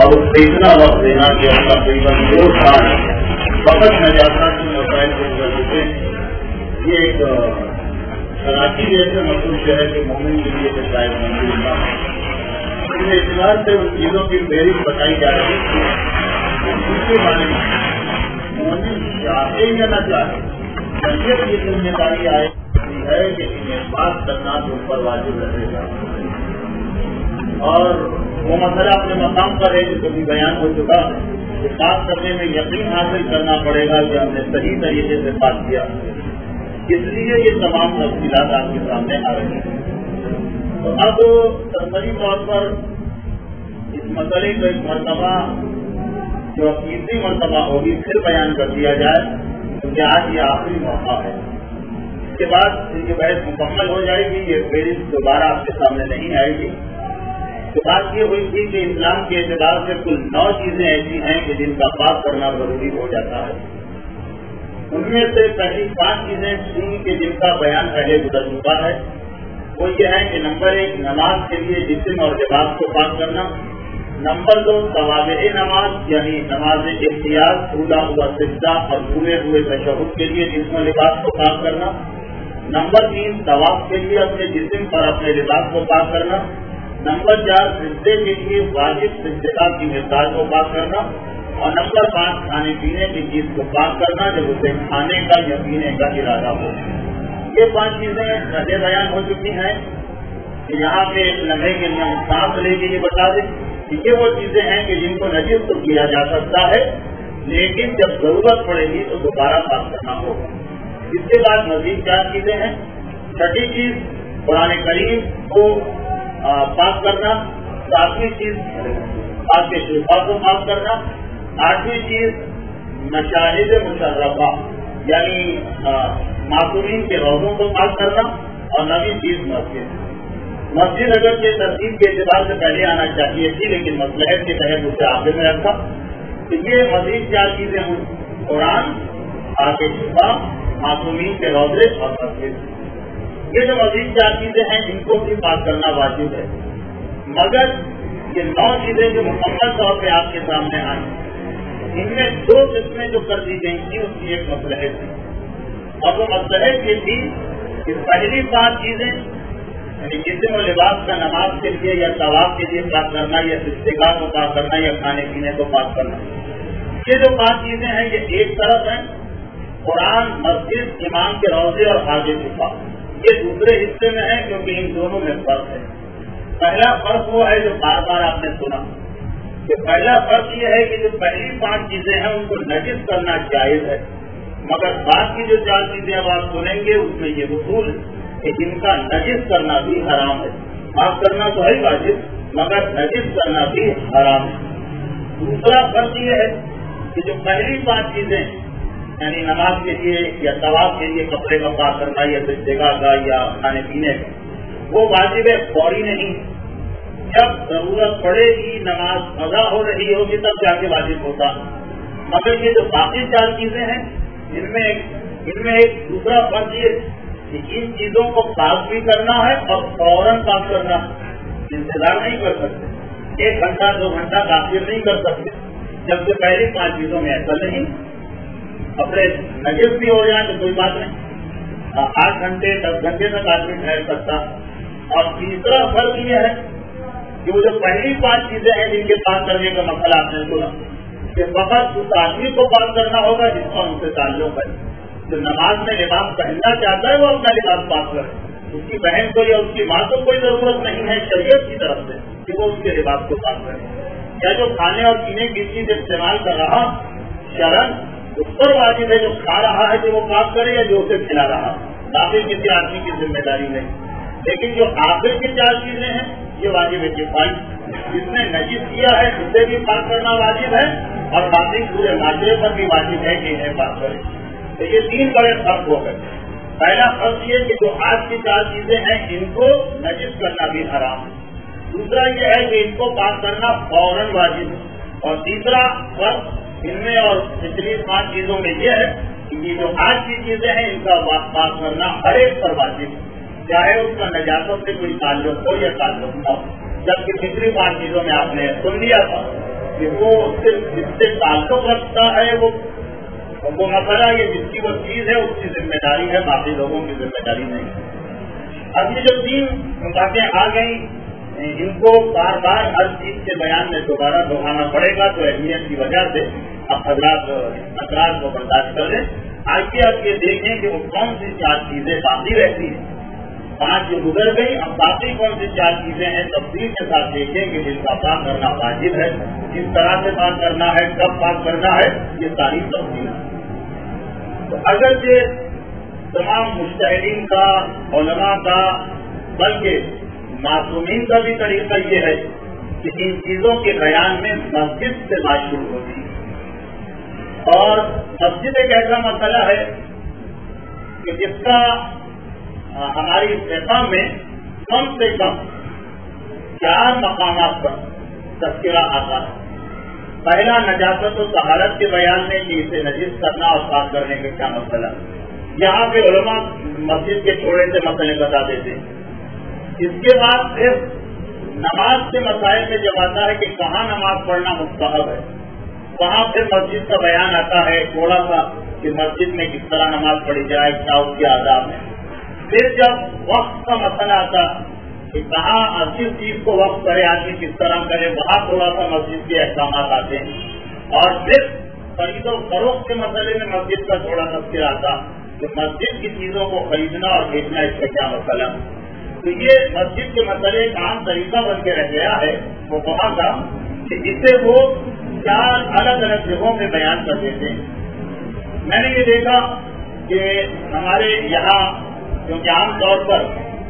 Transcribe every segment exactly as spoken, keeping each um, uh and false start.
اور اس سے اتنا وقت دینا کہ اس کا تقریباً دو سال وقت نجات کے مسائل کو گزرتے ہیں. یہ ایک کراچی جیسے مشہور شہر کے مومن کے لیے شاید منظور نہ ہو. ان اعتبار سے ان چیزوں کی فہرست بتائی جا رہی تھی اس کے بارے میں مومن چاہے یا نہ چاہے شریعت کی ذمہ داری آئے ہے کہ انہیں بات کرنا تو ان پر واجب رہے گا. اور وہ مسئلہ اپنے مقام پر ہے جو کبھی بیان ہو چکا ہے کہ بات کرنے میں یقین حاصل کرنا پڑے گا کہ ہم نے صحیح طریقے سے بات کیا. اس لیے یہ تمام تفصیلات آپ کے سامنے آ رہی ہیں. تو اب سرسری طور پر اس مسئلے کو ایک مرتبہ جو تیسری مرتبہ ہوگی پھر بیان کر دیا جائے کیونکہ آج یہ آخری موقع ہے. اس کے بعد یہ بحث مکمل ہو جائے گی. یہ فہرست دوبارہ آپ کے سامنے نہیں آئے گی. تو بات یہ ہوئی تھی کہ اسلام کے اعتبار سے کل نو چیزیں ایسی ہیں کہ جن کا پاک کرنا ضروری ہو جاتا ہے. ان میں سے پہلی پانچ چیزیں تھیں کہ جن کا بیان پہلے گزر چکا ہے. وہ یہ ہے کہ نمبر ایک نماز کے لیے جسم اور لباس کو پاک کرنا. نمبر دو توابع نماز یعنی نماز احتیاط پھولا ہوا سجدہ اور پورے ہوئے تشہد کے لیے جسم و لباس کو پاک کرنا. نمبر تین طواف کے لیے اپنے جسم پر اپنے لباس کو پاک کرنا. نمبر چار سجدے کے لیے واجب سجدہ کی مقدار کو پاک کرنا. اور نمبر پانچ کھانے پینے کی چیز کو پاک کرنا جب اسے کھانے کا یا پینے کا ارادہ ہو. یہ پانچ چیزیں پہلے بیان ہو چکی ہیں. یہاں پہ لمحے کے لیے ہم سانس لے کے یہ بتا دیں کہ یہ وہ چیزیں ہیں کہ جن کو نجس تو کیا جا سکتا ہے لیکن جب ضرورت پڑے گی تو دوبارہ پاک کرنا ہوگا. اس کے بعد مزید چار چیزیں ہیں. چھٹی چیز قرآن کریم کو پاک کرنا. ساتویں چیز آپ کے شفا کو پاک کرنا. آٹھویں چیز مشاہد مشرفہ یعنی معصومین کے روزوں کو پاک کرنا. اور نویں چیز مسجد. مسجد اگر کے ترتیب کے اعتبار سے پہلے آنا چاہیے تھی لیکن مصلحت کے تحت اسے آخر میں رکھا. تو یہ مزید چار چیزیں ہوں: قرآن، آپ کے شفا، معصومین کے روزے اور مسجد. یہ جو مزید چار چیزیں ہیں ان کو بھی پاک کرنا واجب ہے. مگر یہ نو چیزیں جو مکمل طور پہ آپ کے سامنے آئیں ان میں دو قسمیں جو کر دی گئی تھی اس کی ایک مصلحت تھی. اور وہ مصلحت یہ تھی کہ پہلی پانچ چیزیں یعنی جسم و لباس کا نماز کے لیے یا طواف کے لیے پاک کرنا یا استقامت کو پاک کرنا یا کھانے پینے کو پاک کرنا، یہ جو پانچ چیزیں ہیں یہ ایک طرف ہیں. قرآن، مسجد، امام کے روزے اور حاجت شفا یہ دوسرے حصے میں ہے کیونکہ ان دونوں میں فرق ہے. پہلا فرق وہ ہے جو بار بار آپ نے سنا کہ پہلا فرق یہ ہے کہ جو پہلی پانچ چیزیں ہیں ان کو نجس کرنا جائز ہے مگر بعد کی جو چار چیزیں اب آپ سنیں گے اس میں یہ اصول کہ جن کا نجس کرنا بھی حرام ہے. معاف کرنا تو ہے واجب مگر نجس کرنا بھی حرام ہے. دوسرا فرق یہ ہے کہ جو پہلی پانچ چیزیں یعنی نماز کے لیے یا طواف کے لیے کپڑے کا پاک کرنا یا جگہ کا یا کھانے پینے کا وہ واجب ہے فوری نہیں. جب ضرورت پڑے گی نماز قضا ہو رہی ہوگی تب جا کے واجب ہوتا. مگر یہ جو باقی چار چیزیں ہیں ان میں ان میں ایک دوسرا فرق یہ کہ ان چیزوں کو پاک بھی کرنا ہے اور فوراً پاک کرنا. انتظار نہیں کر سکتے. ایک گھنٹہ دو گھنٹہ تاخیر نہیں کر سکتے. جب سے پہلی پانچ چیزوں میں ایسا نہیں. اپنے نجس بھی ہو جائیں تو کوئی بات نہیں. آٹھ گھنٹے دس گھنٹے تک آدمی ٹھہر سکتا. اور تیسرا فرق یہ ہے کہ وہ جو پہلی پانچ چیزیں ہیں جن کے پاک کرنے کا مسئلہ آپ نے سنا کہ فقط اس آدمی کو پاک کرنا ہوگا جس کا ان سے تعلق ہے. جو نماز میں لباس پہننا چاہتا ہے وہ اپنا لباس پاک کرے. اس کی بہن کو یا اس کی ماں کو کوئی ضرورت نہیں ہے شریعت کی طرف سے کہ وہ اس کے لباس کو پاک کرے. یا جو کھانے اور پینے کی چیز استعمال کر رہا شرن اس پر واجب ہے جو کھا رہا ہے کہ وہ پاک کرے یا جو اسے کھلا رہا. باقی کسی آدمی کی ذمہ داری نہیں. لیکن جو آخر کی چار چیزیں ہیں یہ واجب اتفاقی. جس نے نجس کیا ہے اسے بھی پاک کرنا واجب ہے اور باقی پورے معاشرے پر بھی واجب ہے کہ انہیں پاک کرے. تو یہ تین بڑے فرق ہو گئے. پہلا فرق یہ کہ جو آج کی چار چیزیں ہیں ان کو نجس کرنا بھی حرام ہے. دوسرا یہ ہے کہ ان کو پاک کرنا فوراً واجب ہے. اور تیسرا فرق ان میں اور پچھلی پانچ چیزوں میں یہ ہے کہ یہ جو آج کی چیزیں ہیں ان کا پاک کرنا ہر ایک پر واجب ہے چاہے اس کا نجاست سے کوئی تعلق ہو یا تعلق نہ ہو. جبکہ پچھلی پانچ چیزوں میں آپ نے سن لیا تھا کہ وہ صرف جس سے تعلق رکھتا ہے وہ وہ مسئلہ یہ جس کی وہ چیز ہے اس کی ذمہ داری ہے، باقی لوگوں کی ذمہ داری نہیں۔ اب یہ جو تین باتیں آ گئی ان کو بار بار ہر چیز کے بیان میں دوبارہ دہرانا پڑے گا، تو اہمیت کی وجہ سے اب حضرات اثرات کو برداشت کر لیں۔ آگے آپ یہ دیکھیں کہ وہ کون سی چار چیزیں باقی رہتی ہیں، پانچ جو گزر گئی، اب باقی کون سی چار چیزیں ہیں تفصیل کے ساتھ دیکھیں کہ جن کا پاک کرنا واجب ہے، کس طرح سے پاک کرنا ہے، کب پاک کرنا ہے، یہ ساری تفصیل ہے۔ تو اگرچہ تمام مجتہدین کا، علماء کا، بلکہ معصومین کا بھی طریقہ یہ ہے کہ ان چیزوں کے بیان میں مسجد سے بات شروع ہوتی ہے، اور مسجد ایک ایسا مسئلہ ہے کہ جس کا ہماری فقہ میں کم سے کم چار مقامات پر تذکرہ آتا ہے۔ پہلا نجاست و طہارت کے بیان میں کہ اسے نجس کرنا اور پاک کرنے کا کیا مسئلہ، یہاں پہ علماء مسجد کے تھوڑے سے مسئلے بتا دیتے ہیں۔ اس کے بعد پھر نماز کے مسائل میں جب آتا ہے کہ کہاں نماز پڑھنا مستحب ہے، وہاں پھر مسجد کا بیان آتا ہے تھوڑا سا کہ مسجد میں کس طرح نماز پڑھی جائے، کیا اس کے آداب ہیں۔ پھر جب وقت کا مسئلہ آتا کہ کہاں کس چیز کو وقت کرے، آدمی کس طرح کرے، وہاں تھوڑا سا مسجد کے احکامات آتے ہیں۔ اور پھر خرید و فروخت کے مسئلے میں مسجد کا تھوڑا تذکرہ آتا کہ مسجد کی چیزوں کو خریدنا اور بیچنا اس کا کیا مسئلہ۔ تو یہ مسجد کے مسئلے ایک عام طریقہ بن کے رہ گیا ہے وہ وہاں کا کہ اسے وہ چار الگ الگ جگہوں میں بیان کر دیتے ہیں۔ میں نے یہ دیکھا کہ ہمارے یہاں کیونکہ عام طور پر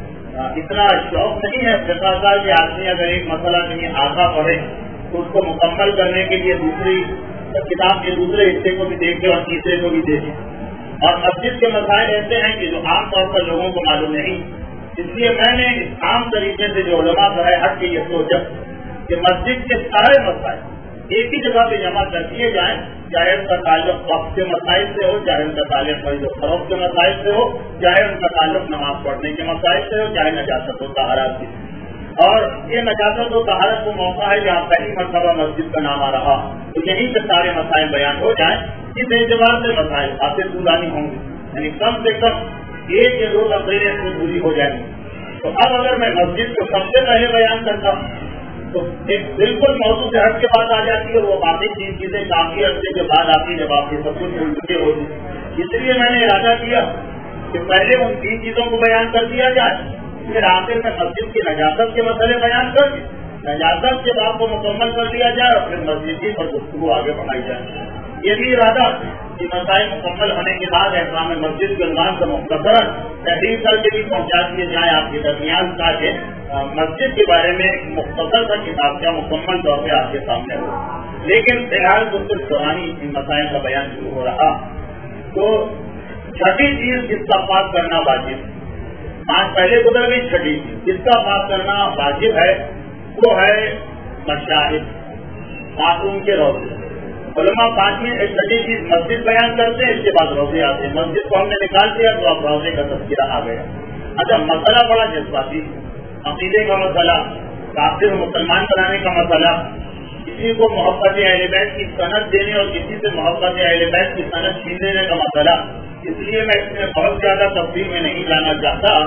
اتنا شوق نہیں ہے فقہ کا کہ آدمی اگر ایک مسئلہ کہیں آگاہ پڑھے تو اس کو مکمل کرنے کے لیے دوسری کتاب کے دوسرے حصے کو بھی دیکھے اور تیسرے کو بھی دیکھے، اور مسجد کے مسائل ایسے ہیں کہ جو عام طور پر لوگوں کو معلوم نہیں، اس لیے میں نے اس عام طریقے سے جو علماء برائے حق کے یہ سوچا کہ مسجد کے سارے مسائل ایک ہی جگہ پہ جمع کر دیے جائیں، چاہے ان کا تعلق وقت کے مسائل سے ہو، چاہے ان کا تعلق خرید و فروخت کے مسائل سے ہو، چاہے ان کا تعلق نماز پڑھنے کے مسائل سے ہو، چاہے نجاست و طہارت سے۔ اور یہ نجاست و طہارت وہ موقع ہے جہاں پہلی مرتبہ مسجد کا نام آ رہا، تو یہیں سے سارے مسائل بیان ہو جائیں۔ اس اعتبار سے مسائل خاصے طولانی ہوں گے، یعنی کم سے کم ایک یا دو تقریریں سے پوری ہو جائیں گی۔ تو اب اگر میں مسجد کو سب سے پہلے بیان کرتا ہوں تو ایک بالکل موضوع سے ہٹ کے بات آ جاتی ہے، وہ باقی تین چیزیں کافی عرصے کے بعد آتی جب آپ کے سب کچھ بھول چکے ہوتی۔ اس لیے میں نے ارادہ کیا کہ پہلے ان تین چیزوں کو بیان کر دیا جائے، پھر آخر میں مسجد کی نجاست کے مسئلے بیان کر کے نجاست کے بعد کو مکمل کر دیا جائے اور پھر مسجد کی پر گفتگو آگے بڑھائی جائے۔ یہ بھی ارادہ کہ مسائل مکمل ہونے کے بعد احکام مسجد کے عنوان سے مختصر تحریر کر کے بھی پہنچا دیے جائیں آپ کے درمیان، تاکہ مسجد کے بارے میں مختصر کا کتاب کا مکمل طور پہ آپ کے سامنے ہو۔ لیکن فی الحال تو صرف قرآنی ان مسائل کا بیان شروع ہو رہا۔ تو چھٹی چیز جس کا پاک کرنا واجب، پانچ پہلے گزر گئی، چھٹی چیز جس کا پاک کرنا واجب ہے وہ ہے مشاہد، معصوم کے روزے۔ علماء پانچویں ایک چھٹی چیز مسجد بیان کرتے ہیں، اس کے بعد روزے آتے ہیں۔ مسجد کو ہم نے نکال دیا تو اب روزے کا تذکرہ آ گیا۔ اچھا، مسئلہ بڑا جذباتی، عقیدے کا مسئلہ، کافر مسلمان بنانے کا مسئلہ، کسی کو محبت اہل بیت کی سند دینے اور کسی سے محبت اہل بیت کی سند چھین لینے کا مسئلہ، اس لیے میں اس میں بہت زیادہ تفصیل میں نہیں جانا چاہتا۔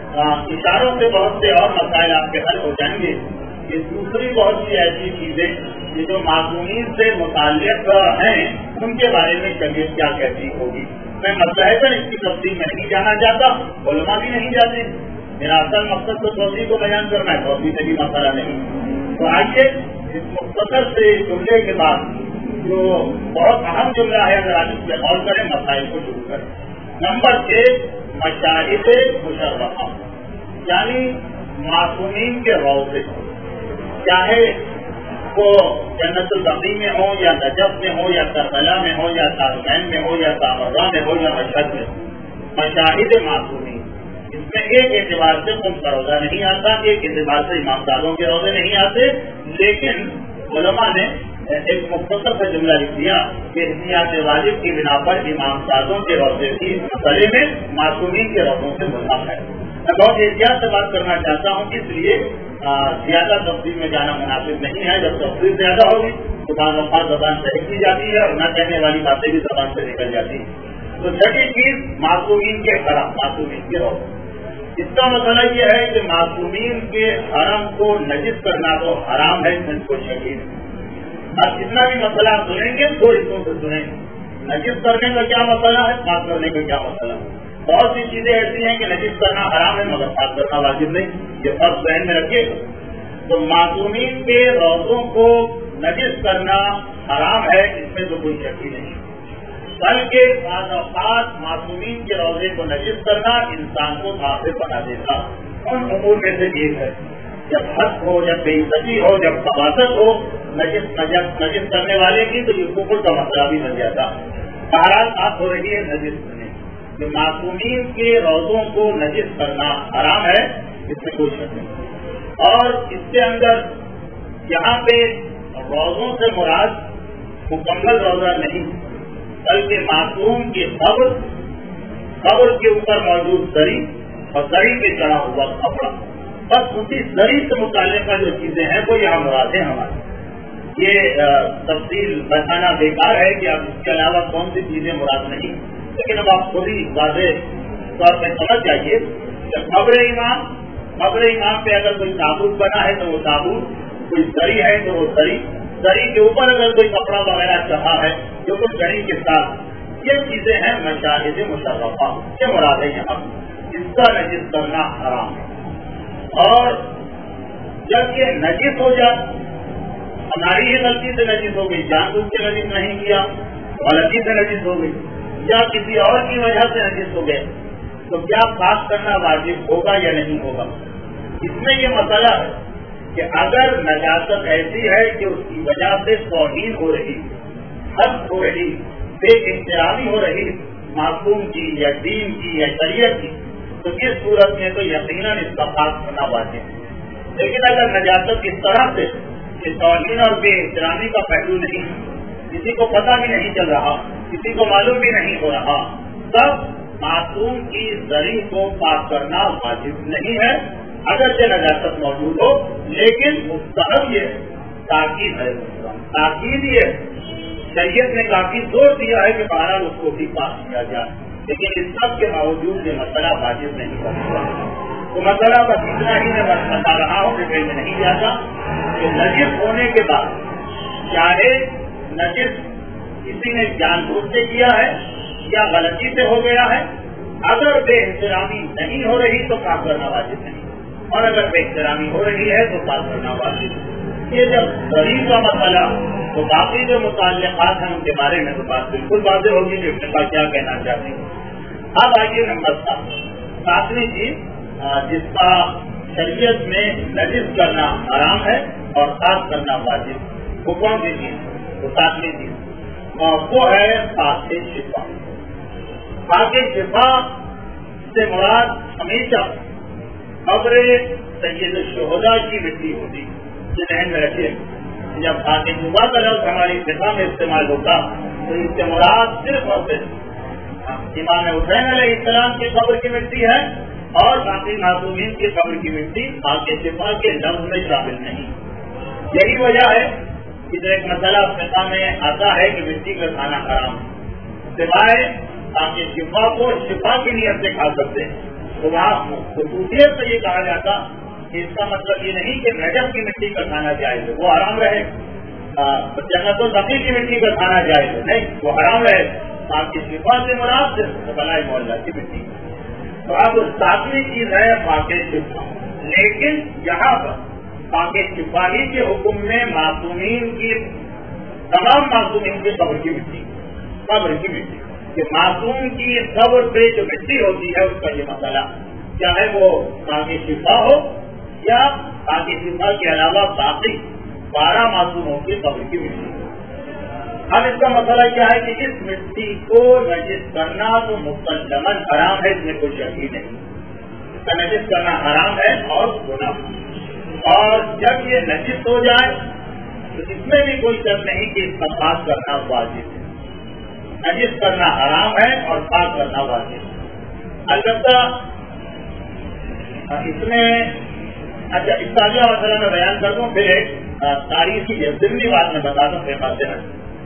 اشاروں سے بہت سے اور مسائل آپ کے حل ہو جائیں گے۔ یہ دوسری بہت سی ایسی چیزیں یہ جو معصومین سے متعلق ہیں ان کے بارے میں شریعت کیا کہتی ہوگی، میں مسئلہ پر اس کی تفصیل میں نہیں جانا چاہتا، علماء بھی نہیں جاتے۔ میرا اصل مقصد تو توضیح کو بیان کرنا ہے، توضیح سے بھی مسئلہ نہیں۔ تو آئیے اس مختصر سے جملے کے بعد جو بہت اہم جملہ ہے اگر آپ اس پہ غور کریں مسائل کو شروع کریں۔ نمبر ایک، مشاہد مشرفہ، یعنی معصومین کے روضے، چاہے وہ جنت البقیع میں ہو یا نجف میں ہو یا کربلا میں ہو یا تارمین میں ہو یا تامرہ میں ہو یا مشہد میں ہو، مشاہد معصومین، اس میں ایک اعتبار سے خود کا روزہ نہیں آتا، ایک اعتبار سے امام صاحبوں کے روزے نہیں آتے، لیکن علماء نے ایک مختصر سے جملہ لکھ دیا کہ احتیاط واجب کی بنا پر امام صاحبوں کے روزے کی مسئلے میں معصومین کے روزوں سے ملحق ہے۔ میں بہت احتیاط سے بات کرنا چاہتا ہوں، اس لیے زیادہ تفصیل میں جانا مناسب نہیں ہے۔ جب تفصیل زیادہ ہوگی بعض اوقات زبان سے نکلی جاتی ہے اور نہ کہنے والی باتیں بھی زبان سے نکل جاتی ہیں. تو چھٹی چیز معصومین کے حرم، معصومین کے روزے. اس کا مسئلہ یہ ہے کہ معصومین کے حرم کو نجس کرنا تو حرام ہے، اس میں کوئی شک نہیں. اب جتنا بھی مسئلہ آپ سنیں گے دو حصوں سے سنیں گے. نجس کرنے کا کیا مسئلہ ہے، پاک کرنے کا کیا مسئلہ ہے. بہت سی چیزیں ایسی ہیں کہ نجس کرنا حرام ہے مگر پاک کرنا واجب نہیں، یہ فرق ذہن میں رکھیے گا. تو معصومین کے روزوں کو نجس کرنا حرام ہے، اس میں تو کوئی شک ہی نہیں. بلکہ بعض اوقات معصومین کے روزے کو نجس کرنا انسان کو کافر بنا دیتا. ان امور میں سے ایک ہے جب حق ہو، جب بے عزتی ہو، جب تباست ہو نجس نجس نجس کرنے والے کی، تو یہ کفر کا مسئلہ بھی بن جاتا. بہرحال بات ہو رہی ہے نجس کرنے کہ معصومین کے روزوں کو نجس کرنا حرام ہے، اس میں کوئی شک نہیں. اور اس کے اندر یہاں پہ روزوں سے مراد مکمل روزہ نہیں بلکہ معصوم کی قبر، قبر کے اوپر موجود زری اور زری پہ چڑھا ہوا کپڑا، بس اسی زری سے متعلقہ جو چیزیں ہیں وہ یہاں مراد ہیں ہمارے. یہ تفصیل بتانا بیکار ہے کہ آپ اس کے علاوہ کون سی چیزیں مراد نہیں، لیکن اب آپ خود ہی واضح طور پہ سمجھ جائیے کہ قبر امام قبر امام پہ اگر کوئی تابوت بنا ہے تو وہ تابوت، کوئی زری ہے تو وہ زری، زری کے اوپر اگر کوئی کپڑا وغیرہ چڑھا ہے جو کوئی زری کے ساتھ، یہ چیزیں ہیں مشاہد مشرفہ، یہ مراد ہے یہاں. اس کا نجس کرنا حرام ہے. اور جب یہ نجس ہو جائے، ہماری ہی غلطی سے نجس ہو گئی، جان بوجھ کے نجس نہیں کیا، غلطی سے نجس ہو گئی یا کسی اور کی وجہ سے نجس ہو گئے، تو کیا پاک کرنا واجب ہوگا یا نہیں ہوگا. اس میں یہ مسئلہ ہے کہ اگر نجاست ایسی ہے کہ اس کی وجہ سے توہین ہو رہی، حد ہو رہی، بے احترامی ہو رہی معصوم کی یا دین کی یا شریعت کی، تو اس صورت میں تو یقیناً اس کا پاک کرنا واجب ہے. لیکن اگر نجاست اس طرح سے کہ توہین اور بے احترامی کا پہلو نہیں، کسی کو پتہ بھی نہیں چل رہا، کسی کو معلوم بھی نہیں ہو رہا، تب معصوم کی زری کو پاک کرنا واجب نہیں ہے اگرچہ نجاست موجود ہو. لیکن مستحب یہ تاکید ہے، تاکید یہ شریعت نے کافی زور دیا ہے کہ بہرحال اس کو بھی پاک کیا جائے، لیکن اس سب کے باوجود یہ مسئلہ واجب نہیں کرتا. تو مسئلہ بس اتنا ہی میں بتا رہا ہوں کہ میں نہیں جاتا کہ نجس ہونے کے بعد چاہے نجس کسی نے جان بوجھ سے کیا ہے یا غلطی سے ہو گیا ہے، اگر بے احترامی نہیں ہو رہی تو پاک کرنا واجب نہیں، اور اگر بے احترامی ہو رہی ہے تو پاک کرنا واجب. یہ جب غریب کا مسئلہ تو باقی جو متعلقات ہیں ان کے بارے میں تو بات بالکل واضح ہوگی کہ ابن باز کیا کہنا چاہتے ہیں. اب آئیے نمبر سات، ساتویں چیز جس کا شریعت میں نجس کرنا حرام ہے اور پاک کرنا واجب، وہ کون سی چیز؟ تو ساتویں چیز وہ ہے پاک شفا. پاک شفا سے مراد ہمیشہ قبر سید الشہداء کی مٹی ہوتی، یہ ذہن میں رکھیے. جب پاک شفا کا لفظ ہماری فقہ میں استعمال ہوتا تو اس سے مراد صرف اور صرف امام حسین علیہ السلام کی قبر کی مٹی ہے اور باقی معصومین کی قبر کی مٹی پاک شفا کے لفظ میں شامل نہیں. یہی وجہ ہے کہ جو ایک مسئلہ فقہ میں آتا ہے کہ مٹی کا کھانا حرام سوائے پاک شفا کو شفا کی نیت سے کھا سکتے ہیں، تو وہاں خصوصیت سے یہ کہا جاتا کہ اس کا مطلب یہ نہیں کہ نجس کی مٹی کا کھانا جائز ہے، وہ حرام رہے. جنت البقیع کی مٹی کا کھانا جائز ہے، نہیں وہ حرام رہے. پاک شفا سے مراد صرف بلائی محلہ کی مٹی. تو اب ساتویں چیز ہے پاک شفا، لیکن یہاں پر پاک شفاہی کے حکم میں معصومین کی تمام معصومین کی قبر کی مٹی، قبر کی مٹی کہ معصوم کی قبر پہ جو مٹی ہوتی ہے اس کا یہ مسئلہ، چاہے وہ پاک شفا ہو یا پاک شفا کے علاوہ باقی بارہ معصوموں کی قبر کی مٹی. اب اس کا مسئلہ کیا ہے کہ اس مٹی کو نجس کرنا تو مسلماً حرام ہے، اس میں کوئی شک ہی نہیں. نجس کرنا حرام ہے اور گناہ، اور جب یہ نجس ہو جائے تو اس میں بھی کوئی شک نہیں کہ اس کا پاک کرنا واجب ہے. نجس کرنا حرام ہے اور پاک کرنا واجب ہے. البتہ اس میں اچھا اس کا مسئلہ میں بیان کر دوں، پھر ایک تاریخی یا ضمنی بات میں بتا دوں فیمس ہے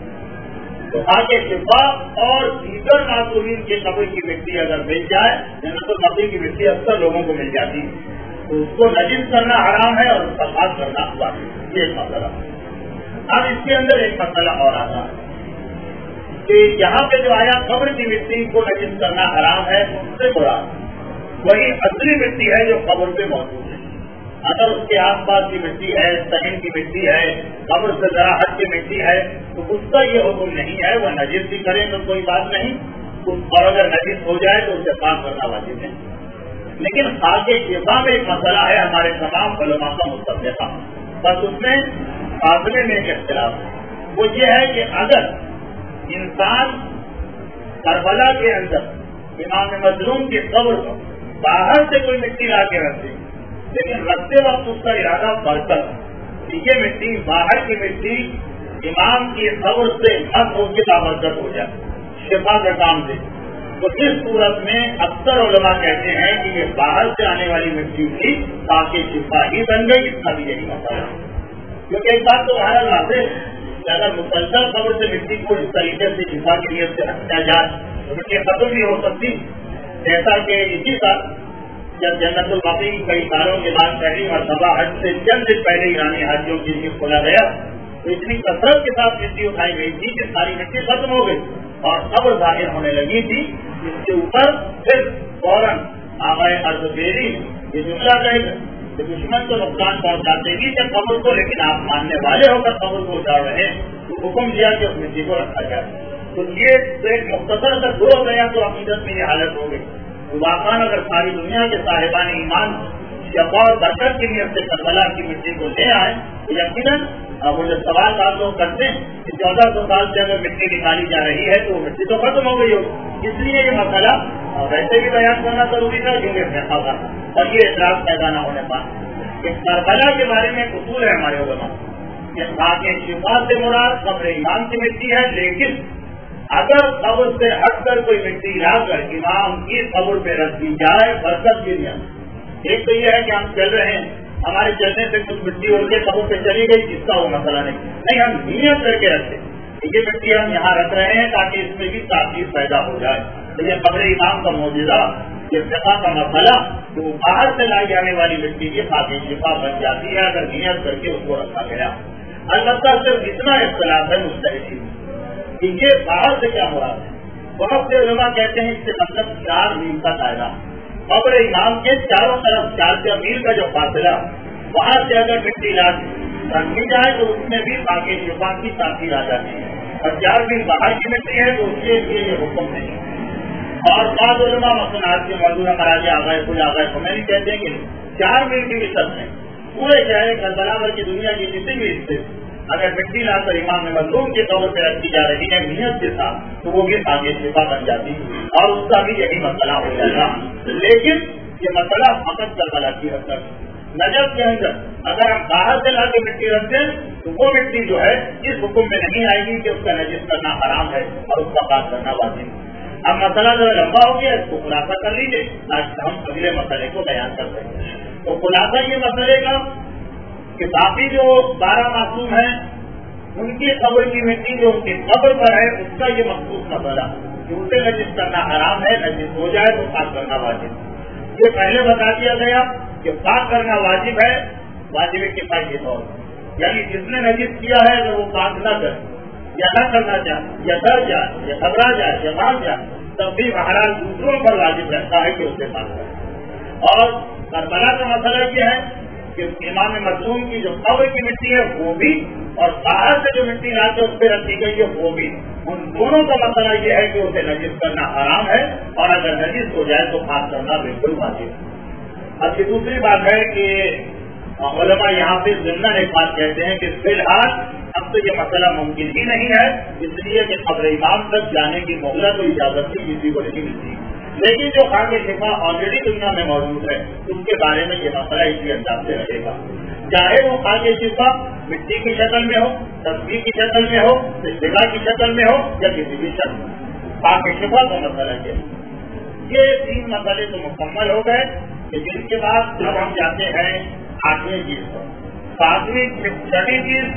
تو آگے شفا اور دیگر معصومین کے قبر کی مٹی اگر مل جائے جنت المقی کی مٹی اکثر لوگوں کو مل جاتی ہے تو اس کو نجس کرنا حرام ہے اور اس کا خاص کرنا واجب. یہ ایک مسئلہ. اب اس کے اندر ایک مسئلہ اور آتا ہے کہ یہاں پہ جو آیا قبر کی مٹی کو نجس کرنا حرام ہے اس سے برا وہی اصلی مٹی ہے جو قبر پہ موجود ہے. اگر اس کے آس پاس کی مٹی ہے صحن کی مٹی ہے قبر سے ذرا ہٹ کی مٹی ہے تو اس کا یہ حکم نہیں ہے وہ نجس بھی کریں تو کوئی بات نہیں اور اگر نجس ہو جائے تو اسے پاک کرنا واجب ہے. لیکن خاک شفا میں ایک مسئلہ ہے ہمارے تمام علماء کا متفقہ بس اس میں فاصلے میں ایک اختلاف ہے. وہ یہ ہے کہ اگر انسان کربلا کے اندر امام مظلوم کی قبر کو باہر سے کوئی مٹی لا کے رکھتے لیکن رکھتے وقت اس کا ارادہ برکت یہ مٹی باہر کی مٹی امام کی قبر سے مت ہو کے بابرکت ہو جائے شفا کا کام دے تو اس صورت میں اکثر علماء کہتے ہیں کہ یہ باہر سے آنے والی مٹی بھی تاکہ شفا ہی بن گئی اس کا بھی یہی مسئلہ ہے. کیونکہ ایک بات تو باہر لاتے کہ اگر مسلسل قبر سے مٹی کو اس طریقے سے شفا کی نیت سے رکھا جائے تو مٹی ختم بھی ہو سکتی. جیسا کہ اسی سال جب جنت المقی کئی سالوں کے بعد پہلی مرتبہ حج سے چند دن پہلے ایرانی حاجیوں کے لیے کھولا گیا تو اتنی کثرت کے ساتھ مٹی اٹھائی گئی تھی کہ ساری مٹی ختم ہو گئی اور قبر ظاہر ہونے لگی تھی. اس کے اوپر پھر فوراً آغائے ارضبیری یہ جملہ کہے گا کہ دشمن کو نقصان پہنچاتے بھی جب قبر کو لیکن آپ ماننے والے ہو کر قبر کو اٹھا رہے ہیں تو حکم دیا کہ اس مٹی کو رکھا جائے. تو یہ ایک مختصر اگر دور ہو گیا تو عقیدت میں یہ حالت ہو گئی. واقعان اگر ساری دنیا کے صاحبان ایمان شفا اور برکت کی نیت سے کربلا کی مٹی کو لے آئے تو یقیناً وہ جو سوال آپ لوگ کرتے ہیں کہ چودہ سو سال سے اگر مٹی نکالی جا رہی ہے تو وہ مٹی تو ختم ہو گئی ہو. اس لیے یہ مسئلہ ویسے بھی بیان کرنا ضروری تھا کیونکہ فیصلہ تھا اور یہ اعتراض پیدا نہ ہونے پا کہ کربلا کے بارے میں ایک اصول ہے ہمارے علماء کہ تاکہ شفا سے مراد قبر ایمان کی مٹی ہے لیکن اگر قبر سے ہٹ کر کوئی مٹی لا کر امام کی قبر پہ رکھ دی جائے برکت کی نیت. ایک تو یہ ہے کہ ہم چل رہے ہیں ہمارے چلنے سے کچھ مٹی اڑ کے قبر پہ چلی گئی جس کا وہ مسئلہ نہیں نہیں ہم نیت کر کے رکھتے یہ مٹی ہم یہاں رکھ رہے ہیں تاکہ اس میں بھی تاثیر پیدا ہو جائے. تو یہ قبر امام کا موجودہ یہ فقہ کا مسئلہ تو باہر سے لائی جانے والی مٹی کی خاطر شفا بن جاتی ہے اگر نیت کر کے اس کو رکھا گیا. البتہ صرف اتنا اختلاف ہے مستحصی کہ یہ باہر سے کیا مراد ہے. بہت سے علماء کہتے ہیں اس سے مطلب چار میل کا دائرہ قبر امام کے چاروں طرف چار چار میل کا جو فاصلہ وہاں سے اگر مٹی لا رکھی جائے تو اس میں بھی باقی شفا کی تاثیر آ جاتی ہے اور چار میل باہر کی مٹی ہے تو اس کے لیے یہ حکم نہیں. اور بعض علماء مثلاً آج کے موجودہ مراجع آگئے کچھ آگئے تو میں نہیں کہتے ہیں کہ چار میل کی وسط میں پورے چاہے کربلا بھر کی دنیا کی کسی بھی حصے اگر مٹی لا کر امام مظلوم کے طور پہ رکھی جا رہی ہے نیت کے ساتھ تو وہ بھی آگے شفا بن جاتی اور اس کا بھی یہی مسئلہ ہو جائے گا. لیکن یہ مسئلہ فقط کربلا کی حد تک. نجف کے اندر اگر ہم باہر سے لا کے مٹی رکھتے ہیں تو وہ مٹی جو ہے اس حکم میں نہیں آئے گی کہ اس کا نجس کرنا حرام ہے اور اس کا پاک کرنا واجب. اب مسئلہ جو لمبا ہو گیا اس کو خلاصہ کر لیجیے تاکہ ہم اگلے مسئلے کو بیان کر سکیں. تو خلاصہ یہ مسئلے کا کہ باقی جو بارہ معصوم ہیں ان کی قبر کی مٹی جو ان کی قبر پر ہے اس کا یہ مخصوص مسئلہ کہ اسے نجس کرنا حرام ہے نجس ہو جائے تو پاک کرنا واجب. یہ پہلے بتا دیا گیا کہ پاک کرنا واجب ہے واجب کفایت کے طور پر یعنی جس نے نجس کیا ہے اگر وہ پاک نہ کرے یا نہ کرنا چاہے یا ڈر جائے یا گھبرا جائے یا مار جائے تب بھی بہرحال دوسروں پر واجب رہتا ہے کہ اسے پاک کرے. اور کربلا کا مسئلہ یہ ہے کہ امام مظلوم کی جو قبر کی مٹی ہے وہ بھی اور باہر سے جو مٹی لا کے اس پہ رکھی گئی ہے وہ بھی ان دونوں کا مسئلہ یہ ہے کہ اسے نجس کرنا حرام ہے اور اگر نجس ہو جائے تو پاک کرنا بالکل واجب ہے. اب یہ دوسری بات ہے کہ علماء یہاں پہ ضمن ایک بات کہتے ہیں کہ فی الحال اب تو یہ مسئلہ ممکن ہی نہیں ہے اس لیے کہ قبر امام تک جانے کی مہلت و اجازت بھی کسی کو نہیں ملتی. لیکن جو خاک شفا آلریڈی دنیا میں موجود ہے اس کے بارے میں یہ مسئلہ اسی انداز سے رہے گا چاہے وہ خاک شفا مٹی کی شکل میں ہو تصویر کی شکل میں ہو جگہ کی شکل میں ہو یا کسی بھی شکل میں. خاک شفا کا مسئلہ یہ یہ تین مسئلے تو مکمل ہو گئے کہ جس کے بعد جب ہم جاتے ہیں آٹھویں چیز پر ساتویں چھٹی چیز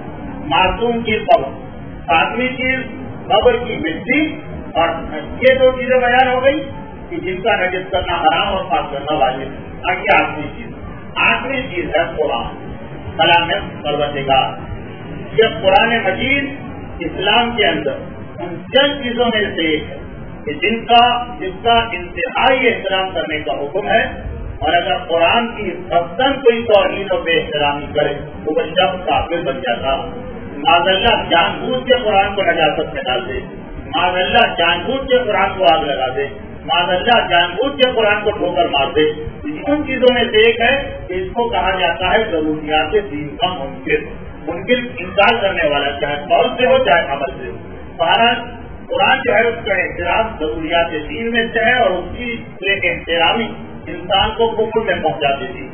معصوم کی قبر، ساتویں چیز قبر کی مٹی، اور یہ دو چیزیں بیان ہو گئی کہ جن کا نجس کرنا حرام اور پاک کرنا واجب۔ آگے آٹھویں چیز آٹھویں چیز ہے قرآن، کلام پروردگار۔ یہ قرآن مجید اسلام کے اندر ان چند چیزوں میں سے ایک ہے کہ جن کا جس کا انتہائی احترام کرنے کا حکم ہے، اور اگر قرآن کی قصداً کوئی توہین و بے احترامی کرے تو وہ شخص کافر بن جاتا۔ معاذ اللہ جان بوجھ کے قرآن کو نجاست میں ڈال دے، معاذ اللہ جان بوجھ کے قرآن کو آگ لگا دے، معاذ اللہ جان بوجھ کے قرآن کو ٹھوکر مار دے۔ ان چیزوں میں سے ایک ہے کہ اس کو کہا جاتا ہے ضروریات دین کا منکر، منکر انکار کرنے والا، چاہے قول سے ہو چاہے عمل سے ہو۔ بہرحال قرآن جو ہے اس کا احترام ضروریات دین میں سے ہے، اور اس کی ایک احترامی انسان کو کفر میں پہنچا دیتی۔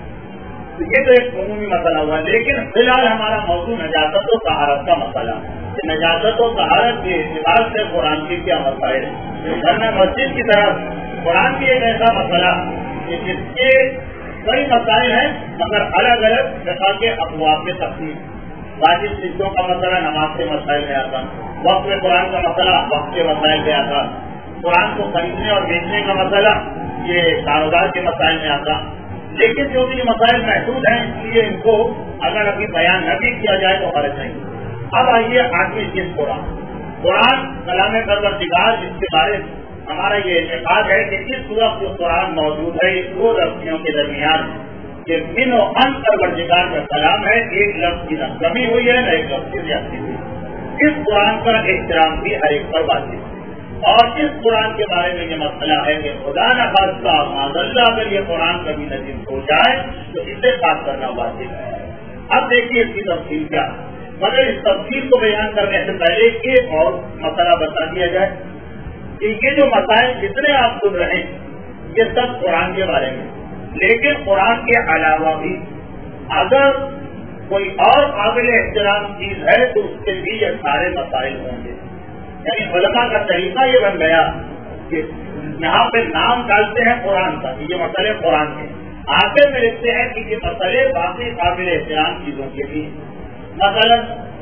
تو یہ تو ایک عمومی مسئلہ ہوا، لیکن فی الحال ہمارا موضوع نجاست و طہارت کا مسئلہ ہے کہ نجاست و طہارت کے اعتبار سے قرآن کی کیا مسائل ہے۔ ورنہ مسجد کی طرف قرآن کی ایک ایسا مسئلہ کہ جس کے کئی مسائل ہیں مگر الگ الگ فقہ کے ابواب میں تقسیم۔ واجب سجدوں کا مسئلہ نماز کے مسائل میں آتا، وقت میں قرآن کا مسئلہ وقت کے مسائل میں آتا، قرآن کو خریدنے اور بیچنے کا مسئلہ یہ کاروبار کے مسائل میں آتا۔ لیکن جو بھی مسائل محدود ہیں اس لیے ان کو اگر ابھی بیان نہ بھی کیا جائے تو حرج نہیں۔ اب آئیے آٹھویں چیز قرآن۔ قرآن کلام پروردگار، جس کے بارے ہمارا یہ اعتقاد ہے کہ اس وقت جو قرآن موجود ہے اس دو لفظوں کے درمیان کہ من و ان پروردگار کا کلام ہے، ایک لفظ کی نہ کمی ہوئی ہے نہ ایک لفظ کی زیادتی ہوئی۔ اس قرآن کا احترام بھی ہر ایک پر واجب ہے، اور اس قرآن کے بارے میں یہ مسئلہ ہے کہ خدا نہ خاصہ معاذ اللہ اگر یہ قرآن کبھی نجس ہو جائے تو اسے پاک کرنا واجب ہے۔ اب دیکھیے اس کی تفصیل کیا، مگر اس تفصیل کو بیان کرنے سے پہلے ایک اور مسئلہ بتا دیا جائے کہ یہ جو مسائل جتنے آپ سن رہے ہیں یہ سب قرآن کے بارے میں، لیکن قرآن کے علاوہ بھی اگر کوئی اور قابل احترام چیز ہے تو اس کے بھی یہ سارے مسائل ہوں گے۔ یعنی علماء کا طریقہ یہ بن گیا کہ یہاں پہ نام ڈالتے ہیں قرآن کا، یہ مسئلے قرآن کے، آخر میں لکھتے ہیں کہ یہ مسئلے باقی قابل احترام چیزوں کے بھی۔ مثلا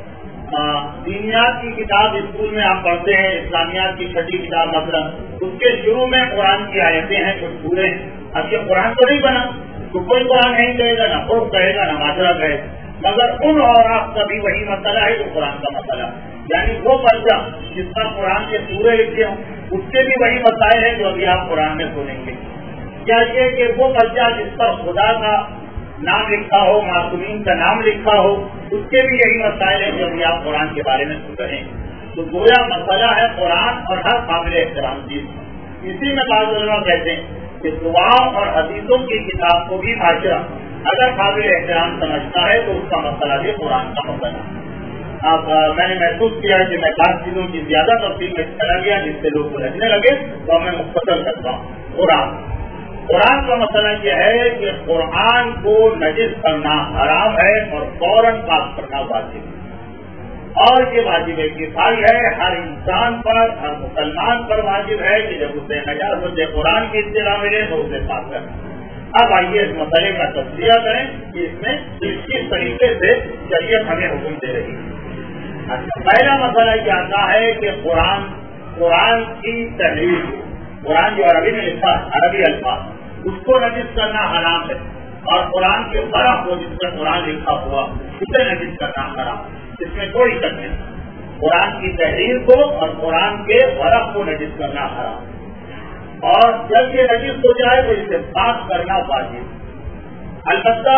دینیات کی کتاب اسکول میں آپ پڑھتے ہیں، اسلامیات کی چھٹی کتاب مثلا، اس کے شروع میں قرآن کی آیتیں ہیں کچھ پورے۔ اب یہ قرآن تو نہیں بنا تو کوئی قرآن نہیں کہے گا، نہ خوب کہے گا، نہ ماجرا کہے گا، مگر ان اور آپ کا بھی وہی مسئلہ ہے جو قرآن کا مسئلہ، یعنی وہ پرچہ جس کا قرآن کے سورے لکھے ہوں اس کے بھی وہی مسائل ہیں جو ابھی آپ قرآن میں سنیں گے۔ کیا یہ کہ وہ پرچہ جس پر خدا کا نام لکھا ہو، معصومین کا نام لکھا ہو، اس کے بھی یہی مسائل ہیں جو ابھی آپ قرآن کے بارے میں سن رہے ہیں۔ تو گویا مسئلہ ہے قرآن اور ہر قابل احترام چیز۔ اسی میں بعض علماء کہتے ہیں کہ دعا اور حدیثوں کی کتاب کو بھی معاشرہ اگر قابل احترام سمجھتا ہے تو اس کا مسئلہ بھی قرآن کا مسئلہ ہے۔ اب میں نے محسوس کیا کہ میں بعض چیزوں کی زیادہ تفصیل میں چلا گیا جس سے لوگ سمجھنے لگے، تو میں مختصر کرتا ہوں۔ قرآن قرآن کا مسئلہ یہ ہے کہ قرآن کو نجس کرنا حرام ہے اور فوراً پاک کرنا واجب ہے، اور یہ واجب کفائی ہے، ہر انسان پر، ہر مسلمان پر واجب ہے کہ جب اسے نجاست قرآن کی اطلاع ملے تو اسے پاک کرنا۔ اب آئیے اس مسئلے کا تجزیہ کریں کہ اس میں کس کس طریقے سے شریعت ہمیں حکم دے رہی ہے۔ اچھا، پہلا مسئلہ یہ آتا ہے کہ قرآن قرآن کی تحریر، قرآن جو عربی میں لکھا عربی الفاظ، اس کو نجس کرنا حرام ہے، اور قرآن کے برح کو جس پر قرآن لکھا ہوا اسے نجس کرنا حرام، اس میں کوئی شک نہیں۔ قرآن کی تحریر کو اور قرآن کے برح کو نجس کرنا حرام، اور جب یہ نجس ہو جائے تو اسے پاک کرنا واجب۔ البتہ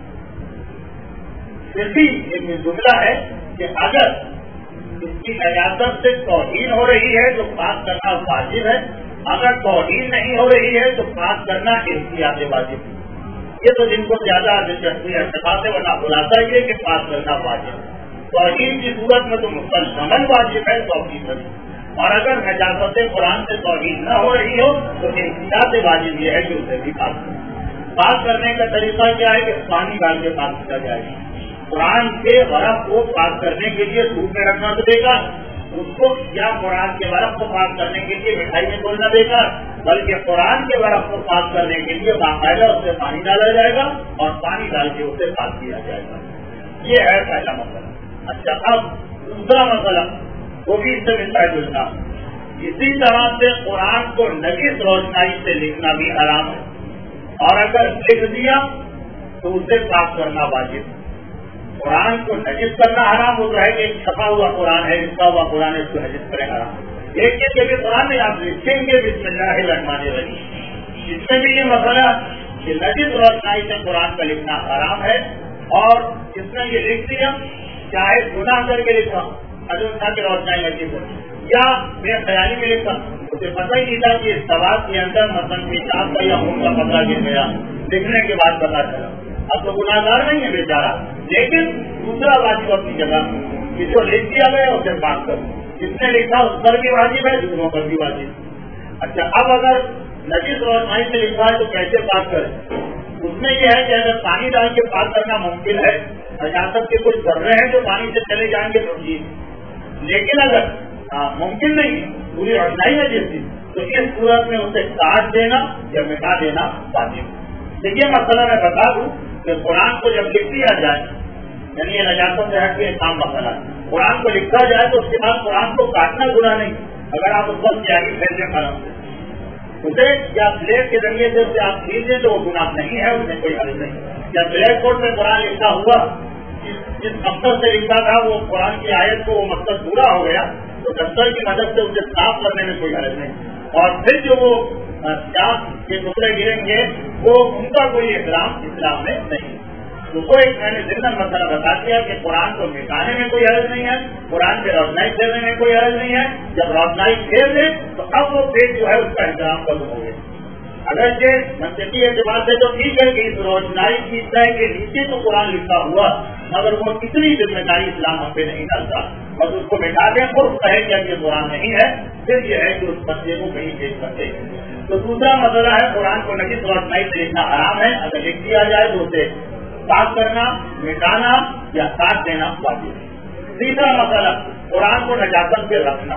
صرف ایک جملہ ہے کہ اگر اس کی نجاست سے توہین ہو رہی ہے تو پاک کرنا واجب ہے، اگر توہین نہیں ہو رہی ہے تو پاک کرنا احتیاط واجب ہے۔ یہ تو جن کو زیادہ دلچسپی ہے سکھاتے ورنہ خلاصہ یہ کہ پاک کرنا واجب ہے۔ توہین کی صورت میں تو مسلسل واجب ہے توحید، اور اگر نجاست قرآن سے توہین نہ ہو رہی ہو تو احتیاط واجب یہ ہے کہ اسے بھی پاک کرنا۔ پاک کرنے کا طریقہ کیا ہے کہ پانی ڈال کے پاک کیا جائے گا۔ قرآن کے ورق کو پاک کرنے کے لیے دھوپ میں رکھنا پڑے گا، اس کو یا قرآن کے ورق کو پاک کرنے کے لیے مٹھائی میں کھولنا دے گا، بلکہ قرآن کے ورق کو پاک کرنے کے لیے باقاعدہ اس سے پانی ڈالا جائے گا اور پانی ڈال کے اسے پاک کیا جائے گا. یہ ہے پہلا مسئلہ. اچھا، اب دوسرا مسئلہ وہ بھی اس سے ملتا جلتا. اسی طرح سے قرآن کو نجس روشنائی سے لکھنا بھی حرام ہے، اور اگر لکھ دیا تو اسے پاک کرنا واجب. قرآن کو نجس کرنا حرام ہوتا ہے کہ ایک چھپا ہوا قرآن ہے، لکھا ہوا قرآن ہے، اس کو نجس کرے حرام. ایک چیز بھی قرآن میں آپ لکھیں گے بسم اللہ الرحمن الرحیم، اس میں بھی یہ مسئلہ کہ نجس روشنائی سے قرآن کا لکھنا حرام ہے. اور جس نے یہ لکھ دیا چاہے گناہ کر کے لکھا اجنتا کی روشنائی نجس ہو یا بے خیالی میں لکھا، اسے پتہ ہی نہیں تھا کہ اس سوال کے اندر مثلاً پیشاب کا یا خون کا پتہ گر گیا، لکھنے کے بعد پتا چلا. اب تو گناہ گار نہیں ہے بیچارہ، لیکن دوسرا واجب اپنی جگہ کہ جو لکھ دیا گیا اسے پاک کرو. جس نے لکھا اس پر بھی واجب ہے، دوسروں پر بھی واجب. اچھا، اب اگر نجس روشنائی سے لکھا ہے تو کیسے پاک کریں؟ اس میں یہ ہے کہ اگر پانی ڈال کے پاک کرنا ممکن ہے، نجاست کے کچھ ذرے ہیں جو پانی سے چلے جائیں گے تو ٹھیک، لیکن اگر ممکن نہیں پوری روشنائی ہے جس کی، تو اس صورت میں اسے کاٹ دینا یا مٹا دینا واجب. دیکھیے مسئلہ میں بتا دوں کہ قرآن کو جب لکھ دیا جائے، یعنی یہ نجاست سے ہٹ کے کام مسئلہ ہے، قرآن کو لکھا جائے تو اس کے بعد قرآن کو کاٹنا گناہ نہیں. اگر آپ اس وقت جاری پھیلنے قلم سے اسے یا بلیڈ کے ذریعے سے اسے آپ کھینچ دیں تو وہ گناہ نہیں ہے، اس میں کوئی حرج نہیں. یا بلیک بورڈ میں قرآن لکھا ہوا جس جس مقصد سے لکھا تھا وہ قرآن کی آیت کو وہ مقصد پورا ہو گیا تو دفتر کی مدد سے اسے صاف کرنے میں کوئی حرج نہیں. اور پھر جو وہ چاپ کے ٹکڑے گریں گے وہ ان کا کوئی احترام اسلام میں نہیں. تو وہ ایک میں نے ضمن مسئلہ بتا دیا کہ قرآن کو مٹانے میں کوئی حرج نہیں ہے، قرآن پہ روشنائی پھیرنے میں کوئی حرج نہیں ہے. جب روشنائی پھیر دے تو اب وہ پیج جو ہے اس کا احترام ختم ہو گیا. اگرچہ منطقی اعتبار سے تو ٹھیک ہے کہ اس روشنائی کی طے کے نیچے تو قرآن لکھا ہوا، مگر وہ کتنی ذمہ داری اسلام ہم پہ نہیں ڈالتا، اور اس کو مٹا دیں خود کہے کہ اب یہ قرآن نہیں ہے، پھر یہ ہے کہ اس بچے کو کہیں بھیج سکتے. تو دوسرا مسئلہ ہے قرآن کو نجس روشنائی سے لکھنا حرام ہے، اگر لکھ دیا جائے تو اسے صاف کرنا، مٹانا یا کاٹ دینا واجب. تیسرا مسئلہ قرآن کو نجاست پہ رکھنا.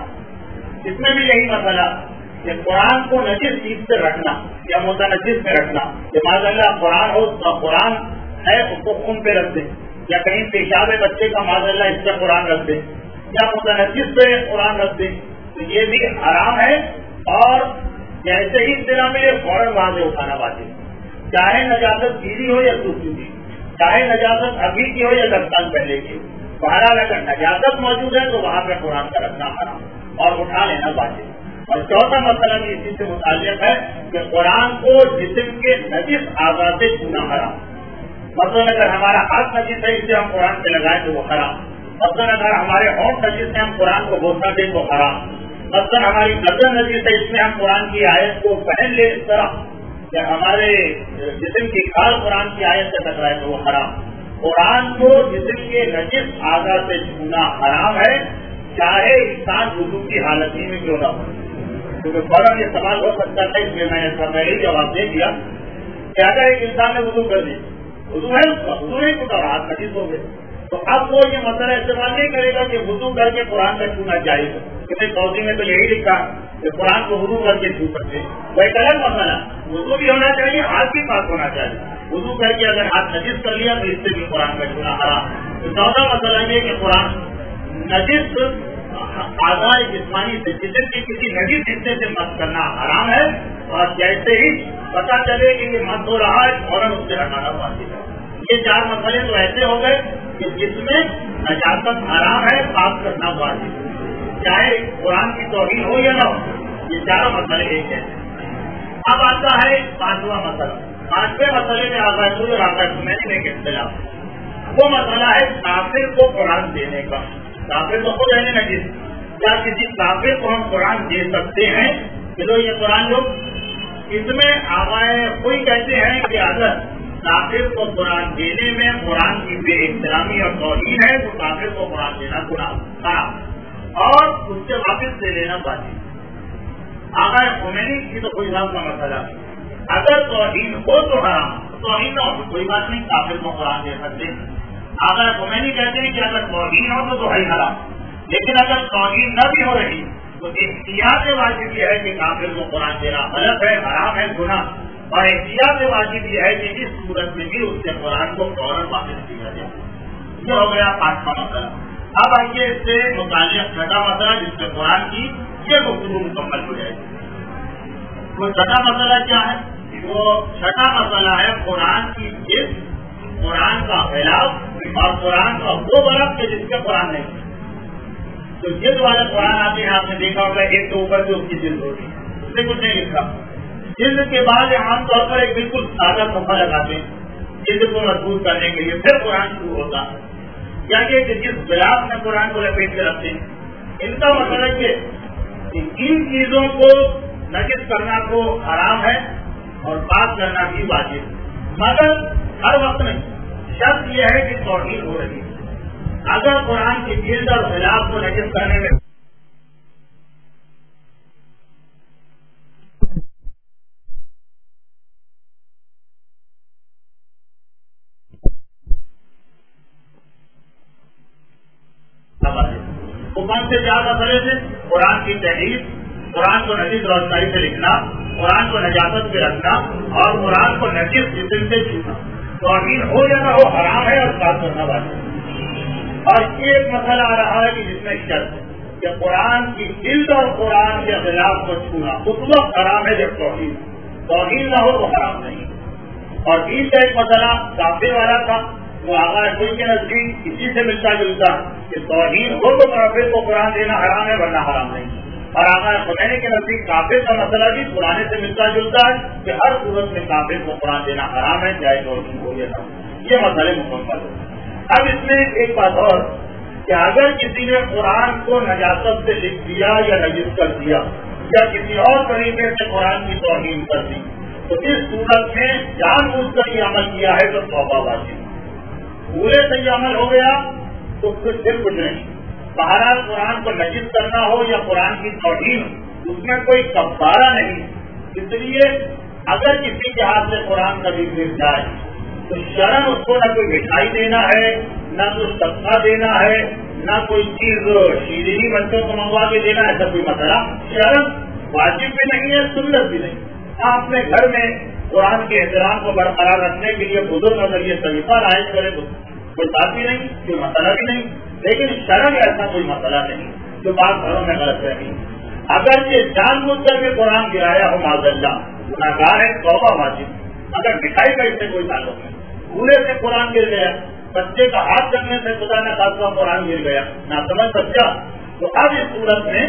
اس میں بھی یہی مسئلہ کہ قرآن کو نجس چیز سے رکھنا یا متنجس میں رکھنا. کہ ماشاء اللہ قرآن ہو تو قرآن ہے اس کو خون پہ رکھ دیں، یا کہیں پیشاب بچے کا ماشاء اللہ اس پہ قرآن رکھ دیں، یا متنجس پہ قرآن رکھ دیں، تو یہ بھی حرام ہے. اور جیسے ہی اطلاع میں فوراً وہاں سے اٹھانا واجب، چاہے نجاست گیری ہو یا سوکھی کی، چاہے نجاست ابھی کی ہو یا دس سال پہلے کی. بہرحال اگر نجاست موجود ہے تو وہاں پہ قرآن کا رکھنا حرام اور اٹھا لینا واجب. اور چوتھا مسئلہ بھی اسی سے متعلق ہے کہ قرآن کو جسم کے نجس اعضاء سے چھونا حرام. مثلاً اگر ہمارا ہاتھ نجس ہے اسے ہم قرآن پہ لگائیں تو وہ حرام. مثلاً اگر ہمارے ہونٹ نجس ہے ہم قرآن کو بوسہ دیں تو حرام. مثلاً ہماری نظر نجس ہے اس میں ہم قرآن کی آیت کو پہن لیں اس طرح کہ ہمارے جسم کی کھال قرآن کی آیت سے ٹکرائے تو وہ حرام. قرآن کو جسم کے نجس اعضاء سے چھونا حرام ہے، چاہے انسان وضو کی حالت ہی میں کیوں نہ ہو. کیونکہ فوراً یہ سوال ہو سکتا ہے، اس میں میں نے پہلے جواب دے دیا کہ اگر ایک انسان نے وضو کر دی، وضو ہے اس کا، وضو نہیں کچھ اور ہاتھ نجس ہو گئے، تو اب وہ یہ مسئلہ استعمال نہیں کرے گا کہ وضو کر کے قرآن کا چھونا جائز ہے. کیونکہ سعودی میں تو یہی لکھا کہ قرآن کو وضو کر کے چھو سکتے. وہ ایک الگ مسئلہ، وضو بھی ہونا چاہیے، ہاتھ بھی پاک ہونا چاہیے. وضو کر کے اگر ہاتھ نجس کر لیا تو اس سے بھی قرآن کا چھونا حرام. تو چوتھا مسئلہ یہ کہ قرآن نجس اعضاء جسمانی سے جسم کی کسی نجس حصے سے مس کرنا حرام ہے، اور جیسے ہی پتا چلے کہ یہ مس ہو رہا ہے فوراً اس سے ہٹانا واجب ہے. یہ چار مسئلے تو ایسے ہو گئے کہ جس میں نجاست حرام ہے، پاک کرنا واجب ہے، چاہے قرآن کی توہین ہو یا نہ ہو. یہ چاروں مسئلے ایک ہے. اب آتا ہے پانچواں مسئلہ. پانچویں مسئلے میں آزاد اور آزاد میں نے ایک اختلاف، وہ مسئلہ ہے کافر کو قرآن دینے کا. کافر تو خود رہنے لگے، کیا کسی کافر کو ہم قرآن دے سکتے ہیں؟ چلو یہ قرآن لوگ اس میں آوائے کوئی کہتے ہیں کہ اگر کافر کو قرآن دینے میں قرآن کی بے احترامی اور توہین ہے تو کافر کو قرآن دینا گناہ حرام اور اس سے واپس لے لینا واجب. آغا خمینی کی تو کوئی بات کا مسئلہ، اگر توہین ہو تو حرام، توہین نہ ہو تو کوئی بات نہیں، کافر کو قرآن دے سکتے. آغا خمینی کہتے ہیں کہ اگر توہین ہو تو تو ہے حرام، لیکن اگر توہین نہ بھی ہو رہی تو احتیاط واجب یہ ہے کہ کافر کو قرآن دینا غلط ہے، حرام ہے، گناہ، اور احتیاط واجب یہ ہے کہ اس صورت میں بھی اس سے قرآن کو فوراً واپس کیا جائے. یہ ہو گیا پانچواں مسئلہ. اب آئیے اس سے متعلق چھٹا مسئلہ جس میں قرآن کی یہ گفتگو مکمل ہو جائے گی. وہ چھٹا مسئلہ کیا ہے؟ وہ چھٹا مسئلہ ہے قرآن کی جس قرآن کا خلاف اور قرآن کا وہ برف کے جس کے قرآن نہیں. تو جلد والے قرآن آتے ہیں، آپ نے دیکھا ہوگا ایک کے اوپر جو اس کی جلد ہوتی ہے، اس نے کچھ نہیں لکھا. جلد کے بعد عام طور پر ایک بالکل سادہ صفحہ لگاتے ہیں جلد کو مضبوط کرنے کے لیے، پھر قرآن شروع ہوتا ہے. یا کہ جس غلاف میں قرآن کو لپیٹ کے رکھتے ہیں، ان کا مطلب یہ کہ ان چیزوں کو نجس کرنا کو حرام ہے اور پاک کرنا بھی واجب، مگر ہر وقت میں شرط یہ ہے کہ توہین ہو رہی ہے. اگر قرآن کی جلد اور غلاف کو نجس کرنے میں حکم سے چار مسئلے سے قرآن کی تحریر، قرآن کو نجس روشنائی سے لکھنا، قرآن کو نجاست پہ رکھنا اور قرآن کو نجس جسم سے چھونا. توہین ہو یا نہ ہو حرام ہے اور پاک کرنا واجب. اور یہ ایک مسئلہ آ رہا ہے کہ جس میں شرط ہے کہ قرآن کی جلد اور قرآن کے خلاف کو چھونا اس وقت حرام ہے جب توہین توہین نہ ہو تو حرام نہیں. اور تین کا ایک مسئلہ کافر والا تھا، وہ آغا کوئی کے نزدیک اسی سے ملتا جلتا کہ توہین ہو تو کافر کو قرآن دینا حرام ہے ورنہ حرام نہیں. اور آغا خمینی کے نزدیک کافر کا مسئلہ بھی قرآن سے ملتا جلتا ہے کہ ہر صورت میں کافر کو قرآن دینا حرام ہے چاہے توہین ہو یا نہ. یہ مسئلے مکمل ہے. اب اس میں ایک بات اور کہ اگر کسی نے قرآن کو نجاست سے لکھ دیا یا نجس کر دیا یا کسی اور طریقے سے قرآن کی توہین کر دی تو اس صورت میں جان بوجھ کر یہ عمل کیا ہے تو توبہ واجب. پورے سے یہ عمل ہو گیا تو پھر پھر کچھ نہیں. بہرحال قرآن کو نجس کرنا ہو یا قرآن کی توہین اس میں کوئی کفارہ نہیں. اس لیے اگر کسی کے ہاتھ سے قرآن کبھی گر جائے تو شرم اس کو نہ کوئی مٹھائی دینا ہے، نہ کوئی صدقہ دینا ہے، نہ کوئی چیز شیرینی بچوں کو منگوا کے دینا، ایسا کوئی مسئلہ شرم واجب بھی نہیں ہے، سنت بھی نہیں. آپ نے گھر میں قرآن کے احترام کو برقرار رکھنے کے لیے بزرگ اگر یہ طریقہ رائج کرے تو کوئی بات بھی نہیں، کوئی مسئلہ بھی نہیں. لیکن شرم ایسا کوئی مسئلہ نہیں جو بات گھروں میں غلط رہی. اگر یہ جان بوجھ کر کے قرآن گرایا ہو معاذ اللہ گناہگار ہے، توبہ واجب. اگر مٹھائی کا اس سے کوئی تعلق نہیں، پورے سے قرآن گر گیا، بچے کا ہاتھ کرنے سے خدا نے خاصا قرآن گر گیا، نہ سمجھ بچہ، تو اب اس صورت میں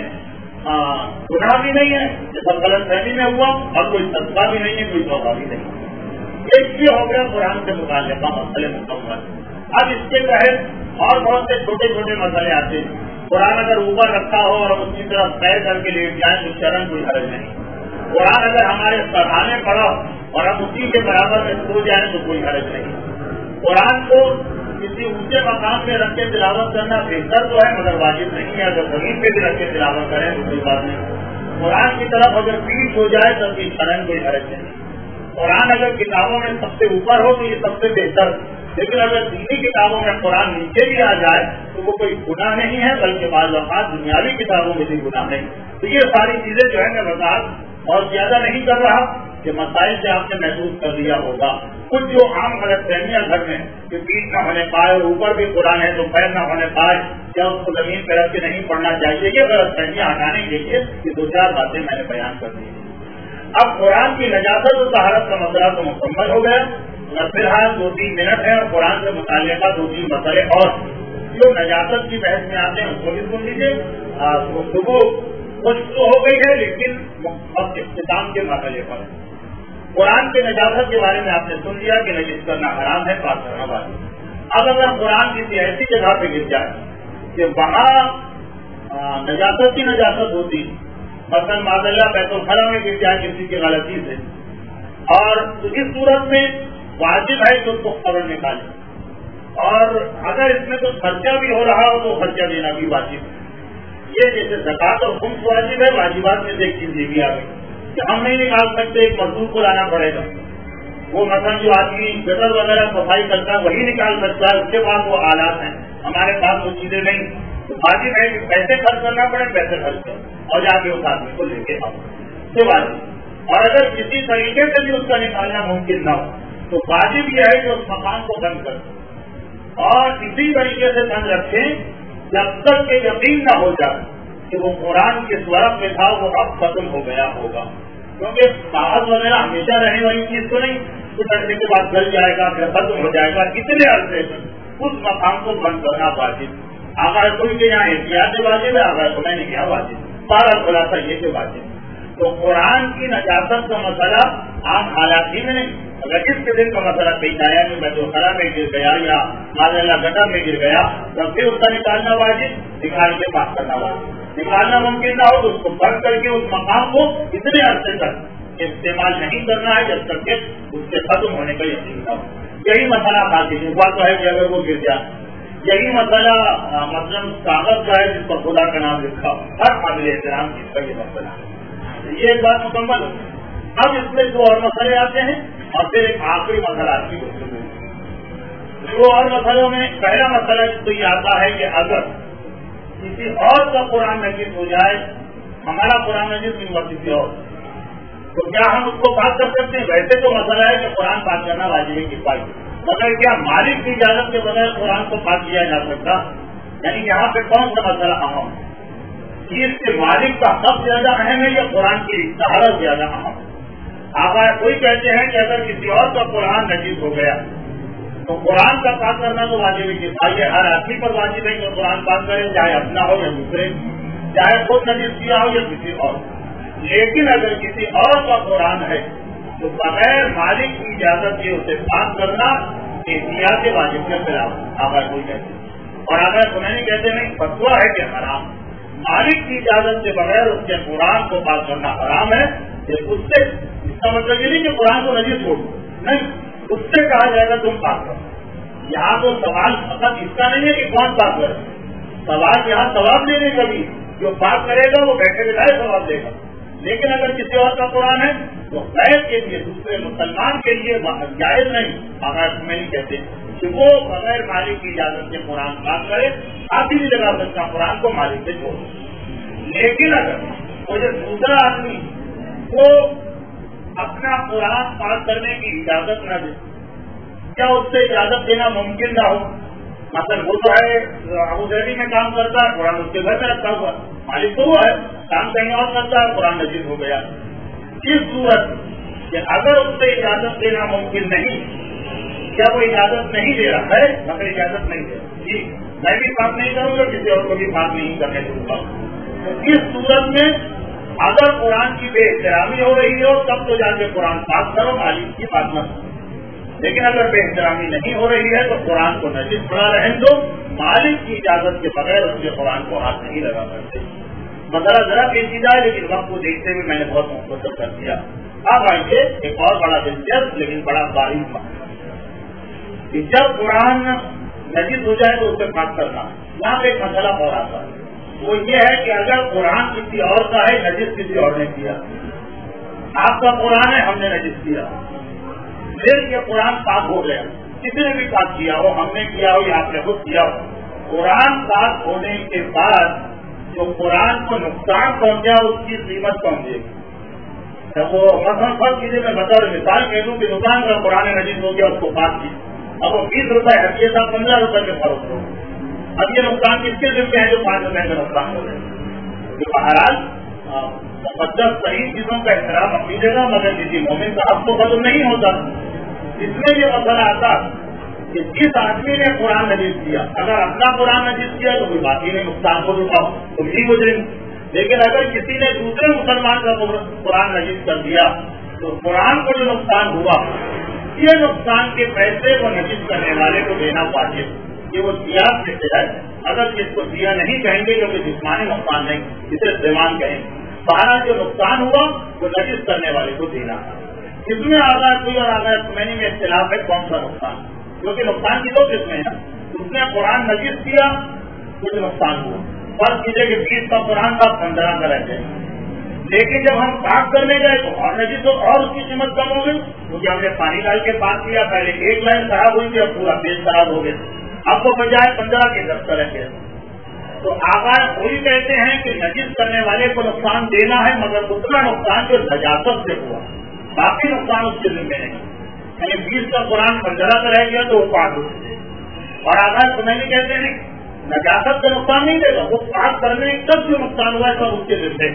گناہ بھی نہیں ہے جیسا غلط فہمی میں ہوا اور کوئی صدقہ بھی نہیں ہے، کوئی توبہ بھی نہیں. ایک بھی ہو گیا قرآن سے متعلقہ مسئلے مکمل. اب اس کے تحت اور بہت سے چھوٹے چھوٹے مسئلے آتے ہیں. قرآن اگر اوپر رکھا ہو اور اس کی طرف پیر کر کے لیٹ جائیں تو شرم کوئی حرج نہیں. قرآن اگر ہمارے سرحانے پڑا اور ہم اسی کے برابر میں سو جائیں تو کوئی حرج نہیں. قرآن کو کسی اونچے مقام پہ رکھ کے تلاوت کرنا بہتر تو ہے مگر واجب نہیں ہے. اگر زمین پہ بھی رکھ کے تلاوت کریں تو کوئی بات نہیں. قرآن کی طرف اگر پیٹ ہو جائے تو بھی شرم کوئی حرج نہیں. قرآن اگر کتابوں میں سب سے اوپر ہو تو یہ سب سے بہتر، لیکن اگر دینی کتابوں میں قرآن نیچے بھی آ جائے تو وہ کوئی گناہ نہیں ہے، بلکہ بعض اوقات دنیاوی کتابوں میں بھی گناہ نہیں. تو یہ ساری چیزیں جو ہے میں وضاحت اور زیادہ نہیں کر رہا کہ مسائل سے آپ نے محسوس کر لیا ہوگا. کچھ جو عام غلط فہمیاں گھر میں کہ پیٹ نہ ہونے پائے اور اوپر بھی قرآن ہے تو پیر نہ ہونے پائے یا اس کو زمین پہ رکھ کے نہیں پڑھنا چاہیے، یہ غلط فہمیاں ہٹانے کے لیے یہ دو چار باتیں میں نے بیان کر دی. اب قرآن کی نجاست و طہارت کا مسئلہ تو مکمل ہو گیا. فی الحال دو تین منٹ ہے اور قرآن سے متعلقہ دو تین مسئلے اور جو نجاست کی بحث میں آتے ہیں اس کو بھی سن لیجیے. گفتگو کچھ تو ہو گئی ہے لیکن اختتام کے مسئلے پر قرآن کے نجاست کے بارے میں آپ نے سن لیا کہ نجس کرنا حرام ہے، پاک کرنا واجب. اب اگر قرآن کسی ایسی جگہ پہ گر جائے کہ وہاں نجاست کی نجاست ہوتی، مثلاً معاذ اللہ بیت الخلا میں گر جائے کسی کی غلطی سے، اور اس صورت میں واجب ہے کہ اس کو قبر نکالے، اور اگر اس میں کوئی خرچہ بھی ہو رہا ہو تو خرچہ دینا بھی واجب ہے. یہ جیسے زکوٰۃ اور خمس واجب ہے، واجبات میں سے ایک چیز یہ بھی آ گئی کہ ہم نہیں نکال سکتے، ایک مزدور کو لانا پڑے گا. وہ مثلاً جو آدمی گٹر وغیرہ صفائی کرتا ہے وہی نکال سکتا ہے، اس کے پاس وہ آلات ہیں، ہمارے پاس وہ چیزیں نہیں. تو واجب ہے کہ پیسے خرچ کرنا پڑے، پیسے خرچ کرو اور جا کے اس آدمی کو لے کے آؤ، یہ واجب۔ اور اگر کسی طریقے سے بھی اس کا نکالنا ممکن نہ ہو تو واجب یہ ہے کہ اس مکان کو بند کر اور اسی طریقے سے بند رکھیں جب تک کہ یقین نہ ہو جائے کہ وہ قرآن کے ورق میں تھا وہ اب ختم ہو گیا ہوگا، کیونکہ کاغذ وغیرہ ہمیشہ رہنے والی چیز تو نہیں، کچھ عرصے کے بعد گل جائے گا پھر ختم ہو جائے گا، کتنے عرصے تک اس مقام کو بند کرنا واجب۔ آگاہ کوئی کے یہاں احتیاط واجب ہے، آگاہ کو میں نے کیا واجب، بارہ خلاصہ یہ کہ واجب۔ تو قرآن کی نجاست کا مسئلہ عام حالات ہی میں نہیں، اگر اس کے دن کا مسئلہ کہیں آیا کہ میں جو خرا میں گر گیا یا مالا گٹا میں گر گیا تو پھر اس کا نکالنا واجب، نکال کے پاس کرنا واجب۔ نکالنا ممکن نہ ہو تو اس کو بند کر کے اس مقام کو اتنے عرصے تک استعمال نہیں کرنا ہے جب تک کہ اس کے ختم ہونے کا یقین نہ ہو۔ یہی مسئلہ باقی بات تو ہے کہ اگر وہ گر جائے، یہی مسئلہ مثلاً کاغذ کا ہے جس پر خدا کا نام لکھا ہو، ہر قابل احترام جس کا یہ مسئلہ ہے، یہ ایک بات مکمل ہو۔ اب اس میں دو اور مسئلے آتے ہیں اور پھر ایک آخری مسئلہ آپ کی گفتگو۔ دو اور مسئلوں میں پہلا مسئلہ تو یہ آتا ہے کہ اگر کسی اور کا قرآن نجیب ہو جائے، ہمارا قرآن نجیب نہیں ہوا کسی اور، تو کیا ہم اس کو بات کر سکتے ہیں؟ ویسے تو مسئلہ ہے کہ قرآن پاک کرنا واجب ہے کفایت، مگر کیا مالک کی اجازت کے بغیر قرآن کو پاک کیا جا سکتا؟ یعنی یہاں پہ کون سا مسئلہ اہم ہے؟ اس کے مالک کا حق زیادہ اہم ہے یا قرآن کی طہارت زیادہ اہم ہے؟ آگاہ کوئی کہتے ہیں کہ اگر کسی اور کا قرآن نجیب ہو گیا تو قرآن کا پاک کرنا تو واجب ہے کفایت، ہر آدمی پر واجب ہے کہ قرآن پاک کرے، چاہے اپنا ہو یا دوسرے، چاہے خود نجیب کیا ہو یا کسی اور۔ لیکن اگر کسی اور کا قرآن ہے تو بغیر مالک کی اجازت کے اسے پاک کرنا احتیاط واجب کے خلاف آگاہ کوئی کہتے ہیں، اور آگاہ تو نہیں کہتے نہیں، فتویٰ ہے کہ حرام، مالک کی اجازت کے بغیر اس کے قرآن کو پاک کرنا حرام ہے۔ اس سے اس کا مطلب یہ نہیں کہ قرآن کو نجیب چھوڑ نہیں، اس سے کہا جائے گا تم پاک کرو۔ یہاں تو سوال فقط اس کا نہیں ہے کہ کون پاک کرے، سوال یہاں ثواب لینے کا بھی، جو پاک کرے گا وہ بیٹھے بٹھائے ثواب دے گا۔ لیکن اگر کسی اور کا قرآن ہے تو غیر کے لیے، دوسرے مسلمان کے لیے جائز نہیں، آغاز میں نہیں کہتے کہ وہ بغیر مالک کی اجازت سے قرآن پاک کرے، آپ بھی نہیں لگا سکتا قرآن کو مالک سے چھوڑ۔ لیکن اگر مجھے دوسرا آدمی کو اپنا قرآن پاک کرنے کی اجازت نہ دے، کیا اس سے اجازت دینا ممکن نہ ہو؟ مطلب وہ تو ہے ابو ظہبی میں کام کرتا ہے، قرآن اس کے گھر میں رکھا ہوا، مالک تو وہ ہے، کام کہیں اور کرتا ہے، قرآن نجیب ہو گیا۔ اس صورت کہ اگر اس سے اجازت دینا ممکن نہیں، کیا وہ اجازت نہیں دے رہا ہے؟ مگر اجازت نہیں دے رہا جی میں بھی بات نہیں کروں گا، کسی اور کو بھی بات نہیں کرنے دوں گا۔ تو اس صورت میں اگر قرآن کی بے احترامی ہو رہی ہو تب تو جا کے قرآن پاک کرو، مالک کی بات مت۔ لیکن اگر بے احترامی نہیں ہو رہی ہے تو قرآن کو نجیب پڑا رہنے دو، مالک کی اجازت کے بغیر اس کے قرآن کو ہاتھ نہیں لگا کرتے۔ مسئلہ ذرا پیچیدہ ہے لیکن وقت کو دیکھتے ہوئے میں نے بہت مختصر کر دیا۔ اب آئیے ایک اور بڑا دلچسپ لیکن بڑا باریک مسئلہ، کہ جب قرآن نجیب ہو جائے تو اسے پاک کرنا، یہاں پہ ایک مسئلہ اور آتا ہے، وہ یہ ہے کہ اگر قرآن کسی اور کا ہے، نجیب کسی اور نے کیا، آپ کا قرآن ہے، ہم نے نجیب کیا، پھر یہ قرآن پاک ہو گیا، کسی نے بھی پاک کیا ہو، ہم نے کیا ہو یا آپ نے خود کیا ہو، قرآن پاک ہونے کے بعد جو قرآن کو نقصان پہنچا اس کی قیمت پہنچے گی۔ جب وہ مثلاً فرض کیجیے میں بطور مثال کہہ دوں کہ دکان کا قرآن نجیب ہو گیا، اس کو پاک کی، اب وہ بیس روپئے ہٹیے تھا پندرہ روپئے میں فروخت ہو، اب یہ نقصان کس کے ذمہ ہے جو پانچ روپئے کا نقصان ہو گیا؟ تو بہرحال مقدس صحیح چیزوں کا احترام کیجیے گا، مگر کسی مومن کا حق تو ختم نہیں ہوتا۔ اس میں یہ مسئلہ آتا کہ جس آدمی نے قرآن نجیب کیا، اگر اپنا قرآن نجیب کیا تو کوئی باقی نہیں، نقصان کو رکاؤ تم ہی گزرے، لیکن اگر کسی نے دوسرے مسلمان کا قرآن نجیب کر دیا تو قرآن کو جو نقصان ہوا، یہ نقصان کے پیسے وہ نجیب کرنے والے کو دینا پاتے، یہ وہ دیا کہتے ہیں، اگر اس کو دیا نہیں کہیں گے کیونکہ جسمانی نقصان نہیں، اسے دیوان کہیں گے، بہرحال جو نقصان ہوا وہ نجیب کرنے والے کو دینا۔ اس میں آزاد ہوئی اور آزاد سمینی میں اختلاف ہے کون سا نقصان، کیونکہ نقصان کی دو قسمیں ہیں، اس نے قرآن نجیب کیا کچھ نقصان ہوا، فرض کیجیے کہ بیس کا قرآن کا پندرہ کا رہ جائے، لیکن جب ہم پاک کرنے گئے تو اور نجیب تو اور اس کی قیمت کم ہو گئی، کیونکہ ہم نے پانی ڈال کے پاک کیا، پہلے ایک لائن خراب ہوئی تھی اب پورا پیج خراب ہو گیا، اب وہ بجائے پندرہ کے دس کا رہ گیا، تو آقا وہی کہتے ہیں کہ نجس کرنے والے کو نقصان دینا ہے، مگر اتنا نقصان جو نجاست سے ہوا، باقی نقصان اس کے ذمہ نہیں. یعنی بیس کا قرآن پنجرا کا رہ گیا تو وہ پاک ہو جائے. اور آقا سنہری کہتے ہیں نجاست کا نقصان نہیں دے گا، وہ پاک کرنے تک جو نقصان ہوا ہے سب اس کے ذمہ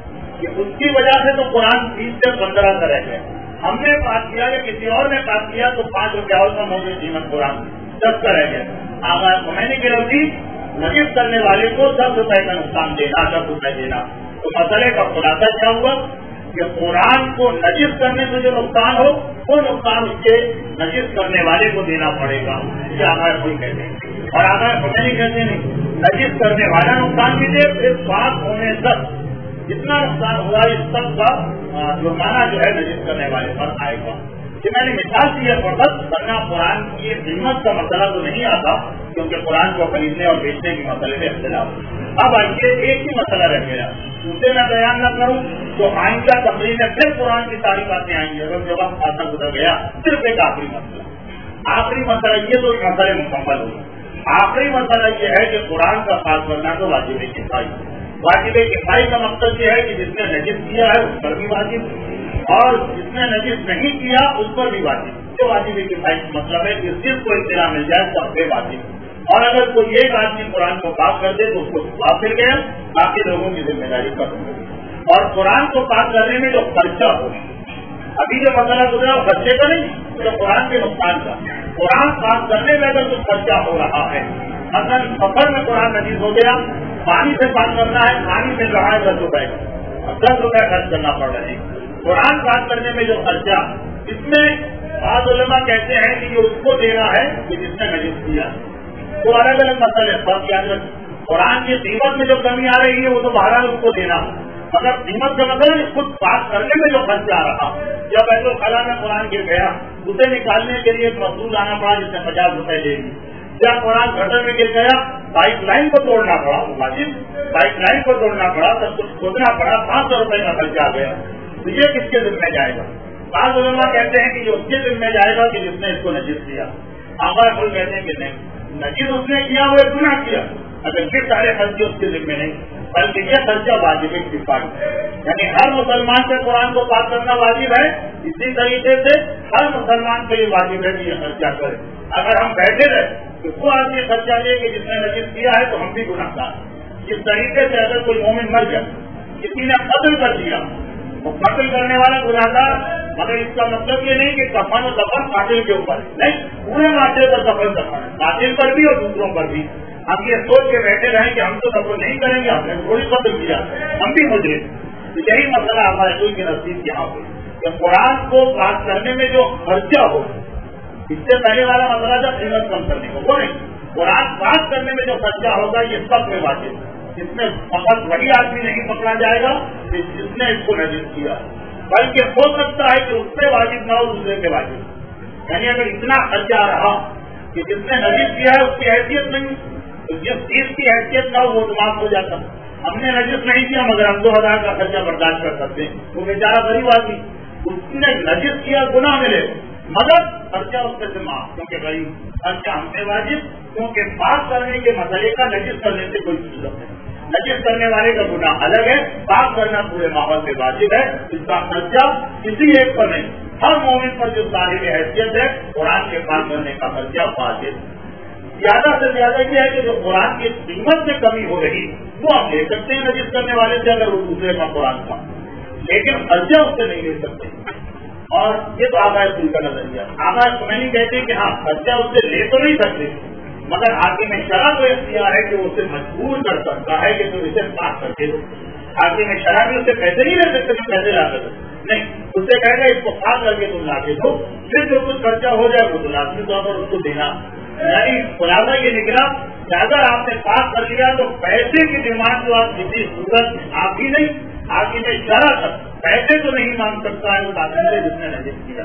کہ اس کی وجہ سے تو قرآن بیس سے پندرہ کا رہ گیا. ہم نے بات کیا یا کسی اور نے بات کیا تو پانچ روپیہ اور کم ہو گئی قیمت قرآن دس کا رہ گیا. آقا سنہری کی روزی نجس کرنے والے کو دس روپے کا نقصان دینا، دس روپے دینا. تو مسئلے کا خلاصہ کیا ہوا کہ قرآن کو نجس کرنے سے جو نقصان ہو وہ نقصان اس کے نجس کرنے والے کو دینا پڑے گا. اسے آگاہ کوئی کہتے ہیں اور آگاہ پتہ نہیں کہتے نہیں. نجس کرنے والا نقصان بھی دے، پھر پاک ہونے تک جتنا نقصان ہوا اس سب کا جرمانہ جو ہے نجس کرنے والے پر آئے گا. کہ میں نے مثال دی ہے فقط، ورنہ قرآن کی قیمت کا مسئلہ تو نہیں آتا کیونکہ قرآن کو خریدنے اور بیچنے کے مسئلے میں اختلاف. اب آئیے ایک ہی مسئلہ رہ گیا، اسے میں بیان نہ کروں تو آئندہ تقریر میں پھر قرآن کی ساری باتیں آئیں گی. اگر جو وقت آتا گزر گیا صرف ایک آخری مسئلہ آخری مسئلہ یہ تو مسئلے مکمل ہوگا. آخری مسئلہ یہ ہے کہ قرآن کا خاص کرنا تو واجب کفائی. واجب کفائی کا مقصد یہ ہے کہ جس نے نجس کیا ہے اس پر بھی واجب، اور جس نے نجس نہیں کیا اس پر بھی واجب. جو واجب کفائی کا مطلب ہے کہ جس کو اطلاع مل جائے سب پہ واجب. اور اگر کوئی ایک آدمی قرآن کو پاک کر دے تو اس کو پاک مل گیا، باقی لوگوں کی ذمہ داری پر ہوگی. اور قرآن کو پاک کرنے میں جو خرچہ ہو، ابھی جو مسئلہ گزرا وہ خرچے کا نہیں، تو قرآن کے نقصان کا. قرآن پاک کرنے میں اگر کچھ خرچہ ہو رہا ہے، مثلا سفر میں قرآن نجیز ہو گیا، پانی سے پاک کرنا ہے، پانی مل رہا ہے دس روپئے کا، دس روپئے خرچ کرنا پڑ رہا ہے. قرآن پاک کرنے میں جو خرچہ، اس میں بعض علماء کہتے ہیں کہ یہ اس کو دینا ہے کہ جس نے نجیز کیا. تو الگ الگ مسئلے بہت یاد رکھ. قرآن کی قیمت میں جو کمی آ رہی ہے وہ تو بہرحال اس کو دینا، مگر قیمت کا مطلب خود پاک کرنے میں جو خرچہ آ رہا، جب ایسے خلا میں قرآن گر گیا اسے نکالنے کے لیے ایک مزدور آنا پڑا جس نے پچاس روپئے لے لی. جب قرآن گٹر میں گر گیا پائپ لائن کو توڑنا پڑا، واجب پائپ لائن کو توڑنا پڑا، سب کچھ کھودنا پڑا، پانچ سو روپئے کا خرچہ آ گیا. تو یہ کس کے ذمہ جائے گا؟ بعض علماء کہتے ہیں کہ یہ اس کے ذمہ جائے گا کہ جس نے اس کو نجس کیا. آقا کوئی کہتے ہیں کہ نہیں، نجس اس نے کیا وہ گناہ کیا، اگر یہ سارے خرچے اس کے ذمہ نہیں، بلکہ یہ خرچہ واجب کفائی ہے. یعنی ہر مسلمان سے قرآن کو پاک کرنا واجب ہے، اسی طریقے سے ہر مسلمان کے لیے واجب ہے کہ یہ خرچہ کرے. اگر ہم بیٹھے رہے کہ وہ آدمی خرچہ لے کہ جس نے نجس کیا ہے تو ہم بھی گناہ گار. اس طریقے سے اگر کوئی مومن مر جائے، کسی نے قتل کر دیا، وہ قتل کرنے والا گناہ گار، مگر اس کا مطلب یہ نہیں کہ کفن و دفن قاتل کے اوپر نہیں، پورے معاشرے پر دفن دفن ہے، قاتل پر بھی اور دوسروں پر بھی. ہم یہ سوچ کے بیٹھے رہیں کہ ہم تو دفن نہیں کریں گے، ہم نے تھوڑی قتل کیا، ہم بھی مجھے. تو یہی مسئلہ ہمارے رسول کے نزدیک یہاں پہ کہ قرآن کو پاک کرنے میں جو خرچہ ہو، اس سے پہلے والا مسئلہ تھا قیمت کم کرنے کو، وہ نہیں، قرآن پاک کرنے میں جو خرچہ ہوگا یہ سب میں واجب. اس میں فقط وہی آدمی نہیں پکڑا جائے گا کہ جس نے اس کو نجس کیا، بلکہ ہو سکتا ہے کہ اس سے واجب نہ ہو دوسرے کے واجب. یعنی اگر اتنا خرچہ رہا کہ جس نے نجس کیا ہے اس کی حیثیت نہیں، تو جس چیز کی حیثیت نہ ہو وہ معاف ہو جاتا. ہم نے نجس نہیں کیا مگر ہم دو ہزار کا خرچہ برداشت کر سکتے ہیں، وہ بیچارہ غریب آدمی، اس نے نجس کیا گناہ ملے مگر خرچہ اس سے معاف، کیونکہ غریب، خرچہ ہم سے واجب، کیونکہ پاک کرنے کے مسئلے کا نجس کرنے سے کوئی ضرورت نہیں. نجس کرنے والے کا گناہ الگ ہے، پاک کرنا پورے ماحول میں واجب ہے. اس کا خرچہ کسی ایک پر نہیں، ہر مومن پر جو صاحب حیثیت ہے قرآن کے پاک کرنے کا خرچہ واجب. زیادہ سے زیادہ یہ ہے کہ جو قرآن کی قیمت میں کمی ہو رہی وہ آپ لے سکتے ہیں نجس کرنے والے سے اگر وہ دوسرے کا قرآن کا، لیکن خرچہ اس سے نہیں لے سکتے. اور یہ تو آغاز دل کا نظریہ. آغاز میں نہیں کہتے کہ ہاں خرچہ اس سے لے تو نہیں سکتے، مگر حاکم شرع تو اختیار ہے کہ وہ اسے مجبور کر سکتا ہے کہ تم اسے پاک کر کے دو. حاکم شرع بھی اس سے پیسے نہیں لے سکتے کہ پیسے لا کر نہیں، اس سے کہے گا اس کو پاک کر کے تم لا کے دو، پھر جو کچھ خرچہ ہو جائے وہ تو لازمی طور پر اس کو دینا. یعنی خلاصہ یہ نکلا کہ اگر آپ نے پاک کر لیا تو پیسے کی ڈیمانڈ تو آپ کسی صورت میں آپ ہی نہیں، حاکم شرع تک پیسے تو نہیں مانگ سکتا ہے اس آدمی سے جس نے نجس کیا.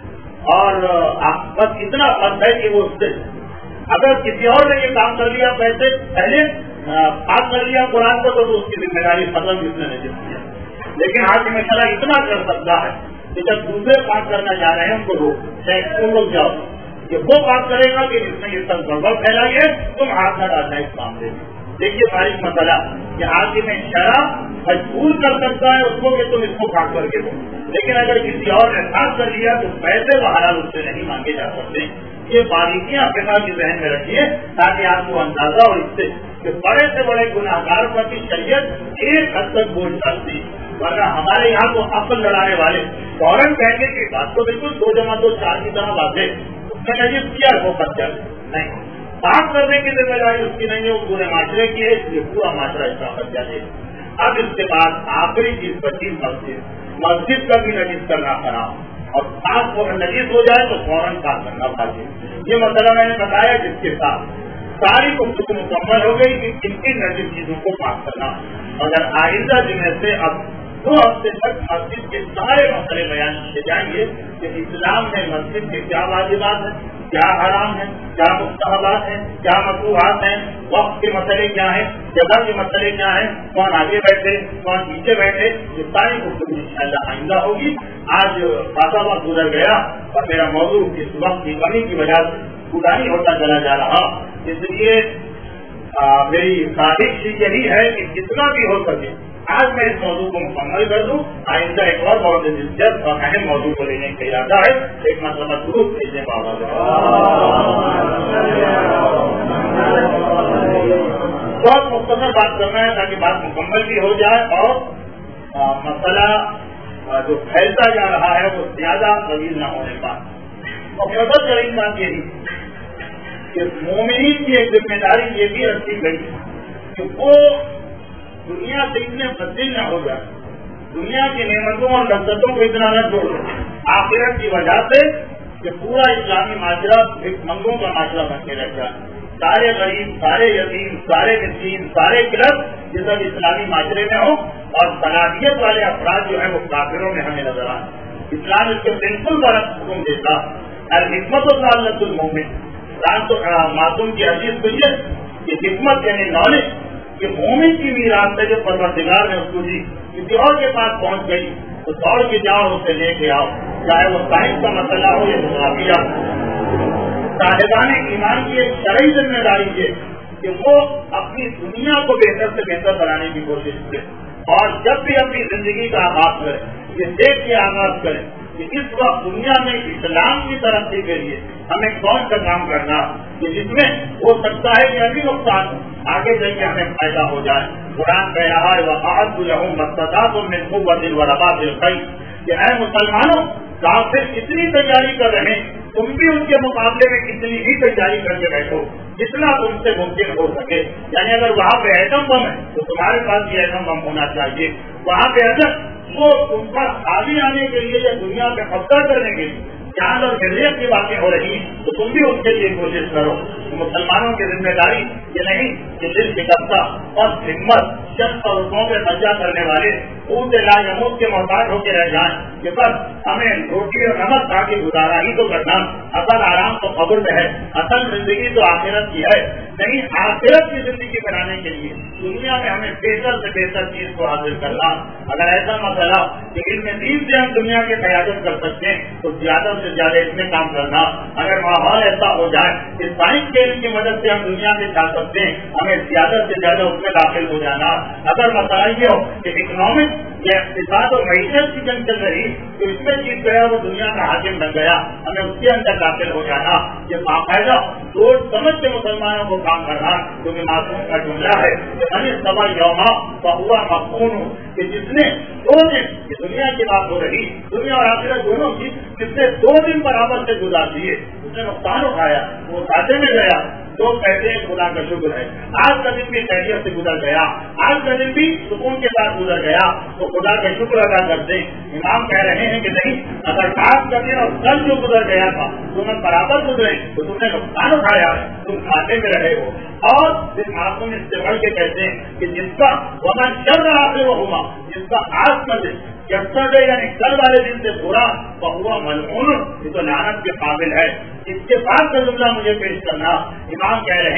اور آپ بس اتنا فرض ہے کہ وہ اس سے اگر کسی اور نے یہ کام کر لیا، پیسے پہلے پاک کر لیا قرآن کو، تو اس کی ذمہ داری ختم جس نے نجس کیا. لیکن حاکم شرع اتنا کر سکتا ہے کہ جب دوسرے پاک کرنا چاہ رہے ہیں ان کو روک روک جاؤ کہ وہ بات کرے گا کہ جس نے یہ سب گڑبڑ پھیلائی ہے تم ہاتھ نہ ڈالنا اس معاملے میں. دیکھیے بھائی مسئلہ کہ حاکم شرع مجبور کر سکتا ہے اس کو کہ تم اس کو کاٹ کر کے دو، لیکن اگر کسی اور نے خاص کر لیا تو پیسے بہرحال اس سے نہیں مانگے جا سکتے. یہ باریکیاں فقہ کی ذہن میں رکھیے تاکہ آپ کو اندازہ ہو اس سے کہ بڑے سے بڑے گناہگار پر کی شریعت ایک حد تک بوجھ ڈالتی. ورنہ ہمارے یہاں تو عقل لڑانے والے فوراً کہیں گے کہ بات تو بالکل دو جمع دو چار کی طرح بات ہے، اس نے نجیب کیا وہ خرچہ نہیں، بات کرنے کی ذمہ داری اس کی نہیں ہے، وہ پورے معاشرے کی ہے، اس لیے پورا معاشرہ اس کا خرچہ دے. اب اس کے بعد آخری چیز بچی مسجد مسجد کا بھی نجیز کرنا خراب، اور خاص اگر نجیز ہو جائے تو فوراً کام کرنا واجب. یہ مسئلہ میں نے بتایا جس کے ساتھ ساری گفتگو مکمل ہو گئی کہ کن کن نجیز چیزوں کو پاک کرنا. اگر آئندہ جمعے سے اب دو ہفتے تک مسجد کے سارے مسئلے بیان کیے جائیں گے کہ اسلام میں مسجد کے کیا واجبات ہیں، کیا حرام ہیں، کیا مستحبات ہیں، کیا مکروہات ہیں، وقت کے مسئلے کیا ہیں، جگہ کے مسئلے کیا ہیں، کون آگے بیٹھے کون پیچھے بیٹھے، یہ ساری گفتگو انشاءاللہ آئندہ ہوگی. آج خاصا وقت گزر گیا اور میرا موضوع اس وقت کی کمی کی وجہ سے پورا نہیں ہوتا چلا جا رہا، اس لیے میری خواہش یہی ہے کہ جتنا بھی ہو سکے آج میں اس موضوع کو مکمل کر دوں. آئندہ ایک اور بہت دلچسپ اور اہم موضوع کو لینے کا ارادہ ہے. ایک مرتبہ ضرور بھیجنے بابا بہت مختصر بات کرنا ہے تاکہ بات مکمل بھی ہو جائے اور مسئلہ جو پھیلتا جا رہا ہے وہ زیادہ طویل نہ ہونے پائے. اور سب ترین بات یہی کہ مومنین کی ایک ذمہ داری یہ بھی رکھی گئی کہ وہ دنیا سے اتنے بدل نہ ہو جائے، دنیا کی نعمتوں اور لذتوں کو اتنا نہ چھوڑ دے آخرت کی وجہ سے کہ پورا اسلامی معاشرہ ایک منگوں کا معاشرہ بن کے رہ جائے. سارے غریب، سارے یتیم، سارے مسکین، سارے کلب یہ سب اسلامی معاشرے میں ہوں اور صلاحیت والے افراد جو ہیں وہ کافروں میں ہمیں نظر آئے. اسلام اس کے بالکل برعکس حکم دیتا الحکمت و ضالت المومن. معصوم کی حدیث کو یہ کہ حکمت یعنی نالج کہ مومن کی میراث سے جو پروردگار نے اس کو دی کسی اور کے پاس پہنچ گئی تو دوڑ کے جاؤ اسے لے کے آؤ، چاہے وہ سائنس کا مسئلہ ہو یا جغرافیہ. صاحبان ایمان کی ایک شرعی ذمہ داری ہے کہ وہ اپنی دنیا کو بہتر سے بہتر بنانے کی کوشش کرے اور جب بھی اپنی زندگی کا آغاز کرے یہ دیکھ کے آغاز کرے کہ اس وقت دنیا میں اسلام کی ترقی کے لیے ہمیں کون سا کام کرنا کہ جس میں ہو سکتا ہے کہ ابھی نقصان آگے چل کے ہمیں فائدہ ہو جائے. قرآن کہہ رہا ہے وَأَعَدُّ لَهُم مَا اسْتَطَعْتُم مِّن قُوَّةٍ وَرِبَاطِ الْخَيْلِ کہ اے مسلمانوں کافر کتنی تیاری کر رہے ہیں تم بھی ان کے مقابلے میں کتنی ہی تیاری کر کے بیٹھو جتنا تم سے ممکن ہو سکے. یعنی اگر وہاں پہ ایٹم بم ہے تو تمہارے پاس بھی ایٹم بم ہونا چاہیے. وہاں پہ اگر وہ تم پر آگے آنے کے لیے یا دنیا پہ قبضہ کرنے کے لیے چاند اور گریت کی باتیں ہو رہی ہیں تو تم بھی اس کے لیے کوشش کرو. مسلمانوں کی ذمہ داری یہ نہیں کہ دل شکستہ اور ہمت چند اور رقوں پہ خرچہ کرنے والے خود لا یموت کے محتاج ہو کے رہ جائیں کہ بس ہمیں روٹی اور نمک کھا کے گزارا ہی تو کرنا، اصل آرام تو قبر میں ہے، اصل زندگی تو آخرت کی ہے. نہیں، آخرت کی زندگی بنانے کے لیے دنیا میں ہمیں بہتر سے بہتر چیز کو حاصل کرنا. اگر ایسا مسئلہ کہ علم دین سے ہم دنیا کی قیادت کر سکتے ہیں تو زیادہ سے زیادہ اس میں کام کرنا. اگر ماحول ایسا ہو جائے کہ سائنس کے علم کی مدد سے ہم دنیا سے جا سکتے ہیں ہمیں زیادہ سے زیادہ اس میں داخل ہو جانا. اگر مسئلہ یہ ہو کہ اکنامک یا اقتصاد اور معیشت کی جنگ چل رہی تو اس میں جیت گیا وہ دنیا کا حاکم بن گیا ہمیں اس کے اندر داخل ہو جانا. یہ باقاعدہ سوچ سمجھ کے مسلمانوں کو کام کرنا کیونکہ معصوم کا جملہ ہے کہ ہمیں سبا یوما بہوا مخون ہوں کہ جس نے دو دن یہ دنیا کی بات ہو رہی دنیا اور آخرت دونوں کی جس نے دو دن برابر سے گزار دیے اس نے نقصان اٹھایا وہ ساتھے میں گیا. لوگ کہتے ہیں خدا کا شکر ہے آج کا دن بھی خیریت سے گزر گیا، آج کا دن بھی سکون کے ساتھ گزر گیا تو خدا کا شکر ادا کرتے ہیں. امام کہہ رہے ہیں کہ نہیں، اگر آج کا دن اور کل جو گزر گیا تھا تمہیں برابر گزرے تو تم نے نقصان اٹھایا ہے، تم کھاتے میں رہے ہو. اور پھر معصوم اس سے بڑھ کے کہتے ہیں کہ جس کا وہاں چل رہا ہے وہ ہوا جس کا آج کا دن یسٹرڈے یعنی کل والے دن سے برا بہوا ملعون یہ تو لعنت کے قابل ہے. اس کے بعد کا جملہ مجھے پیش کرنا. امام کہہ رہے ہیں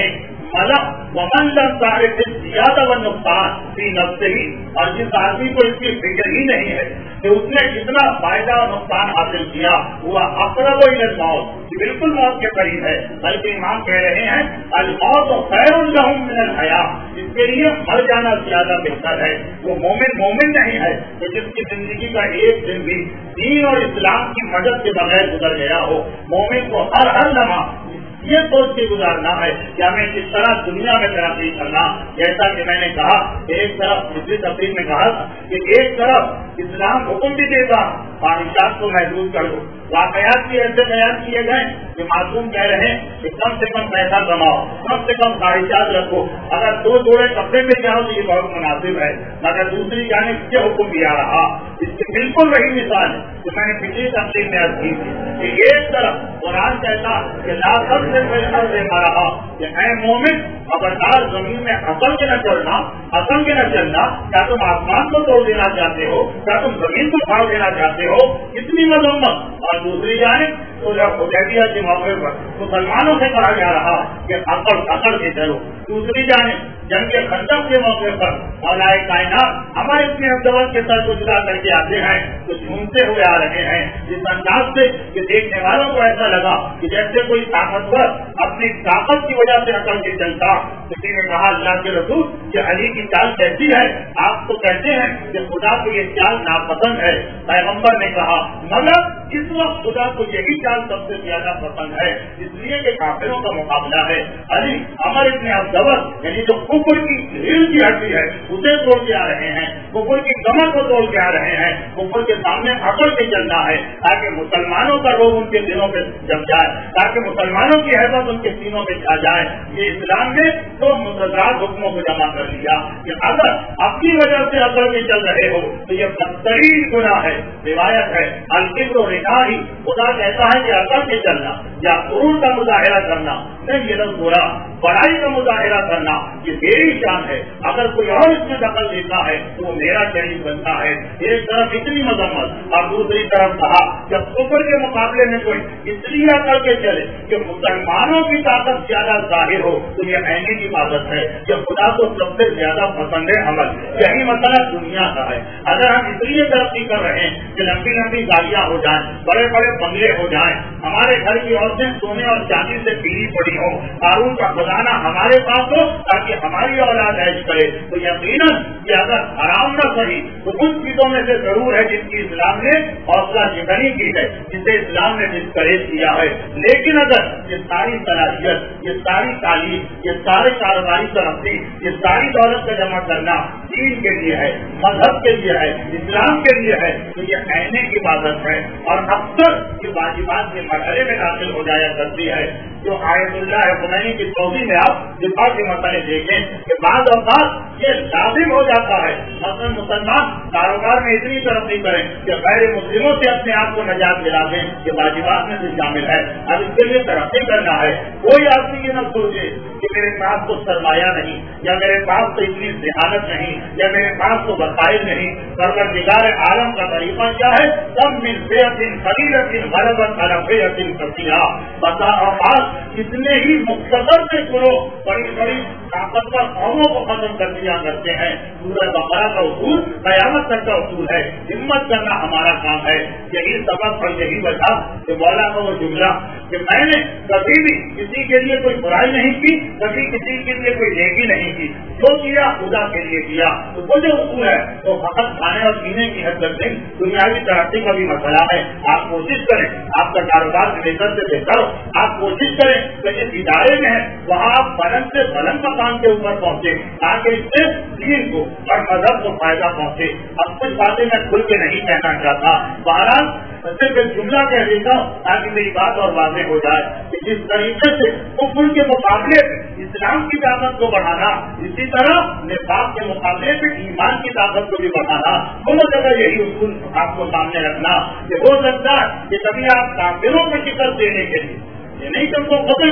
मलक वमन लम तारिफ ज़ियादा व नुकसान फी नफ्सिही, और जिस आदमी को इसकी फिक्र ही नहीं है कि उसने कितना फायदा और नुकसान हासिल किया, वह अक़रब इलल मौत, बिल्कुल मौत के करीब है। बल्कि इमाम कह रहे हैं अल मौत खैरुल लहुम मिनल हया, इसके लिए मर जाना ज्यादा बेहतर है। वो मोमिन मोमिन नहीं है तो जिसकी जिंदगी का एक दिन भी दीन और इस्लाम की मदद के बगैर गुजर गया हो। मोमिन को हर हर लम्हा ये सोच के गुजारना है कि हमें किस तरह दुनिया में तरक्की करना। जैसा कि मैंने कहा, एक तरफ पिछली तकरीर में कहा कि एक तरफ इस्लाम हुक्म भी देगा ख्वाहिशात को महदूद कर दो। वाकयात भी ऐसे बयान किए गए कि मासूम कह रहे हैं कि कम से कम पैसा कमाओ, कम से कम ख्वाहिशात रखो, अगर दो जोड़े कपड़े में जाओ तो ये बहुत मुनासिब है। मगर दूसरी जानिब ये हुक्म दिया रहा, इसकी बिल्कुल वही मिसाल है जो मैंने पिछली तकरीर में अर्ज की थी कि एक तरफ कुरान कहता कि ला सबसे पहले देखा रहा कि ऐ मोमिन खबरदार जमीन में असल के न चलना, असल के न चलना। क्या तुम आसमान को तोड़ देना चाहते हो, क्या तुम जमीन को फाड़ देना चाहते हो, इतनी मजम्मत। और दूसरी जानिब तो जब हुदैबिया के मौके पर मुसलमानों से कहा जा रहा कि अकड़ अकड़ के चलो, दूसरी जानिब जंग के खंदक के मौके पर मौलाए कायनात हमारे इतने अब्दवत के सर को जुदा करके आते हैं तो झूमते हुए आ रहे हैं इस अंदाज से कि देखने वालों को ऐसा लगा कि जैसे कोई ताकतवर अपनी ताकत की वजह से अकड़ के चलता। किसी ने कहा अल्लाह के रसूल कि अली की चाल कैसी है, आप तो कहते हैं कि खुदा को ये चाल नापसंद है। पैगम्बर ने कहा मगर इस वक्त खुदा को यही चाल सबसे ज्यादा पसंद है, इसलिए कि काफिरों का मुकाबला है। अली हमारे इतने अब्दवत यानी जो कुफर की रीढ़ की हड्डी है उसे तोड़ के आ रहे हैं, कुफर की कमर को तोड़ के आ रहे हैं, कुफर के सामने अकड़ के चलना है ताकि मुसलमानों का रोग उनके दिलों पे जम जाए, ताकि मुसलमानों की हैबत उनके सीनों में छा जाए। ये इस्लाम ने तो मुतज़ाद हुक्मों को जमा कर लिया कि अगर अपनी वजह से अकड़ के चल रहे हो तो ये बदतरीन गुनाह है। रिवायत है अल-किब्र रिनाही, खुदा कहता है कि अकड़ के चलना या गुरूर का मुजाहिरा करना नहीं, ये लोग बुरा बड़ाई का मुजाहिरा करना ये मेरी शान है। अगर कोई और इसमें दखल देता है तो वो मेरा शरीक बनता है। एक तरफ इतनी मजम्मत और दूसरी तरफ कहा जब कुफर के मुकाबले में कोई इसलिए करके चले कि मुसलमानों की ताकत ज्यादा जाहिर हो तो ये ऐनी की ताकत है, ये खुदा को सबसे ज्यादा पसंद है अमल। यही मसला दुनिया का है। अगर हम इसलिए तरक्की कर रहे हैं कि लंबी लंबी गाड़ियां हो जाएं, बड़े बड़े बंगले हो जाएं, हमारे घर की औरतें सोने और चांदी से पीली पड़ी हो, कानून का खजाना हमारे पास हो ताकि हमारी औलाद ऐश करे, तो यकीनन कि अगर हराम न सही तो कुछ चीजों में से जरूर है जिनकी इस्लाम ने हौसला शिकनी की है, जिसे इस्लाम ने डिस्करेज किया है। लेकिन अगर ये सारी सलाहियत, ये सारी तालीम, ये सारे कारोबारी तरक्की, ये सारी दौलत का जमा करना दीन के लिए है, मजहब के लिए है, इस्लाम के लिए है, तो ये ऐने की इबादत है और अक्सर ये वाजिबात के मरहले में दाखिल हो जाया करती है। जो आयतुल्लाह खुमैनी की तौहीद में आप दिफा के मसले देखें कि बाद और बाद ये लाजिम हो जाता है। मसलन मुसलमान कारोबार में इतनी तरक्की करें कि गैर मुस्लिमों से अपने आप को निजात दिला दें, ये वाजिबात में से शामिल है। अब इसके लिए तरक्की करना है। कोई आदमी ये न सोचे कि मेरे पास तो सरमाया नहीं, या मेरे पास तो इतनी जहानत नहीं, या मेरे पास तो वसाइल नहीं। परवरदिगार आलम का तरीका क्या है? सब मिन बेअतिन खलीलतिन गलबत अला बेअतिन कसीरा, बता और बात इतने ही मुख्तसर से करो, बड़ी बड़ी ताकतवर कौमों को खत्म कर दिया करते हैं। सूरह बकरा का उसूल कयामत तक का उसूल है, हिम्मत करना हमारा काम है। यही सबक और यही वजह कि मौला का वो जुमला कि मैंने कभी भी किसी के लिए कोई बुराई नहीं की, कभी किसी के लिए कोई नेकी नहीं की, जो किया खुदा के लिए किया। तो वो जो उसूल है तो फकत खाने और पीने की हद तक नहीं, दुनियावी तरक्की का भी मसला है। आप कोशिश करें आपका कारोबार बेहतर से बेहतर हो, आप कोशिश करें कि जिस इदारे में है वहाँ आप बुलंद से बुलंद मकाम के ऊपर पहुँचे ताकि इससे दीन को और मजहब को फायदा पहुँचे। अब कुछ बातें मैं खुल के नहीं कहना चाहता, बहरहाल सिर्फ एक जुमला कह देता हूँ ताकि मेरी बात और वाज़ेह हो जाए कि जिस तरीके से कुफ्र के मुकाबले में इस्लाम की ताकत को बढ़ाना, इसी तरह निफाक के मुकाबले में ईमान की ताकत को भी बढ़ाना, दोनों जगह यही उसूल आपको सामने रखना कि हो सकता है कि कभी आप काफिरों को शिकस्त देने के लिए ये नहीं कि उनको कत्ल करें,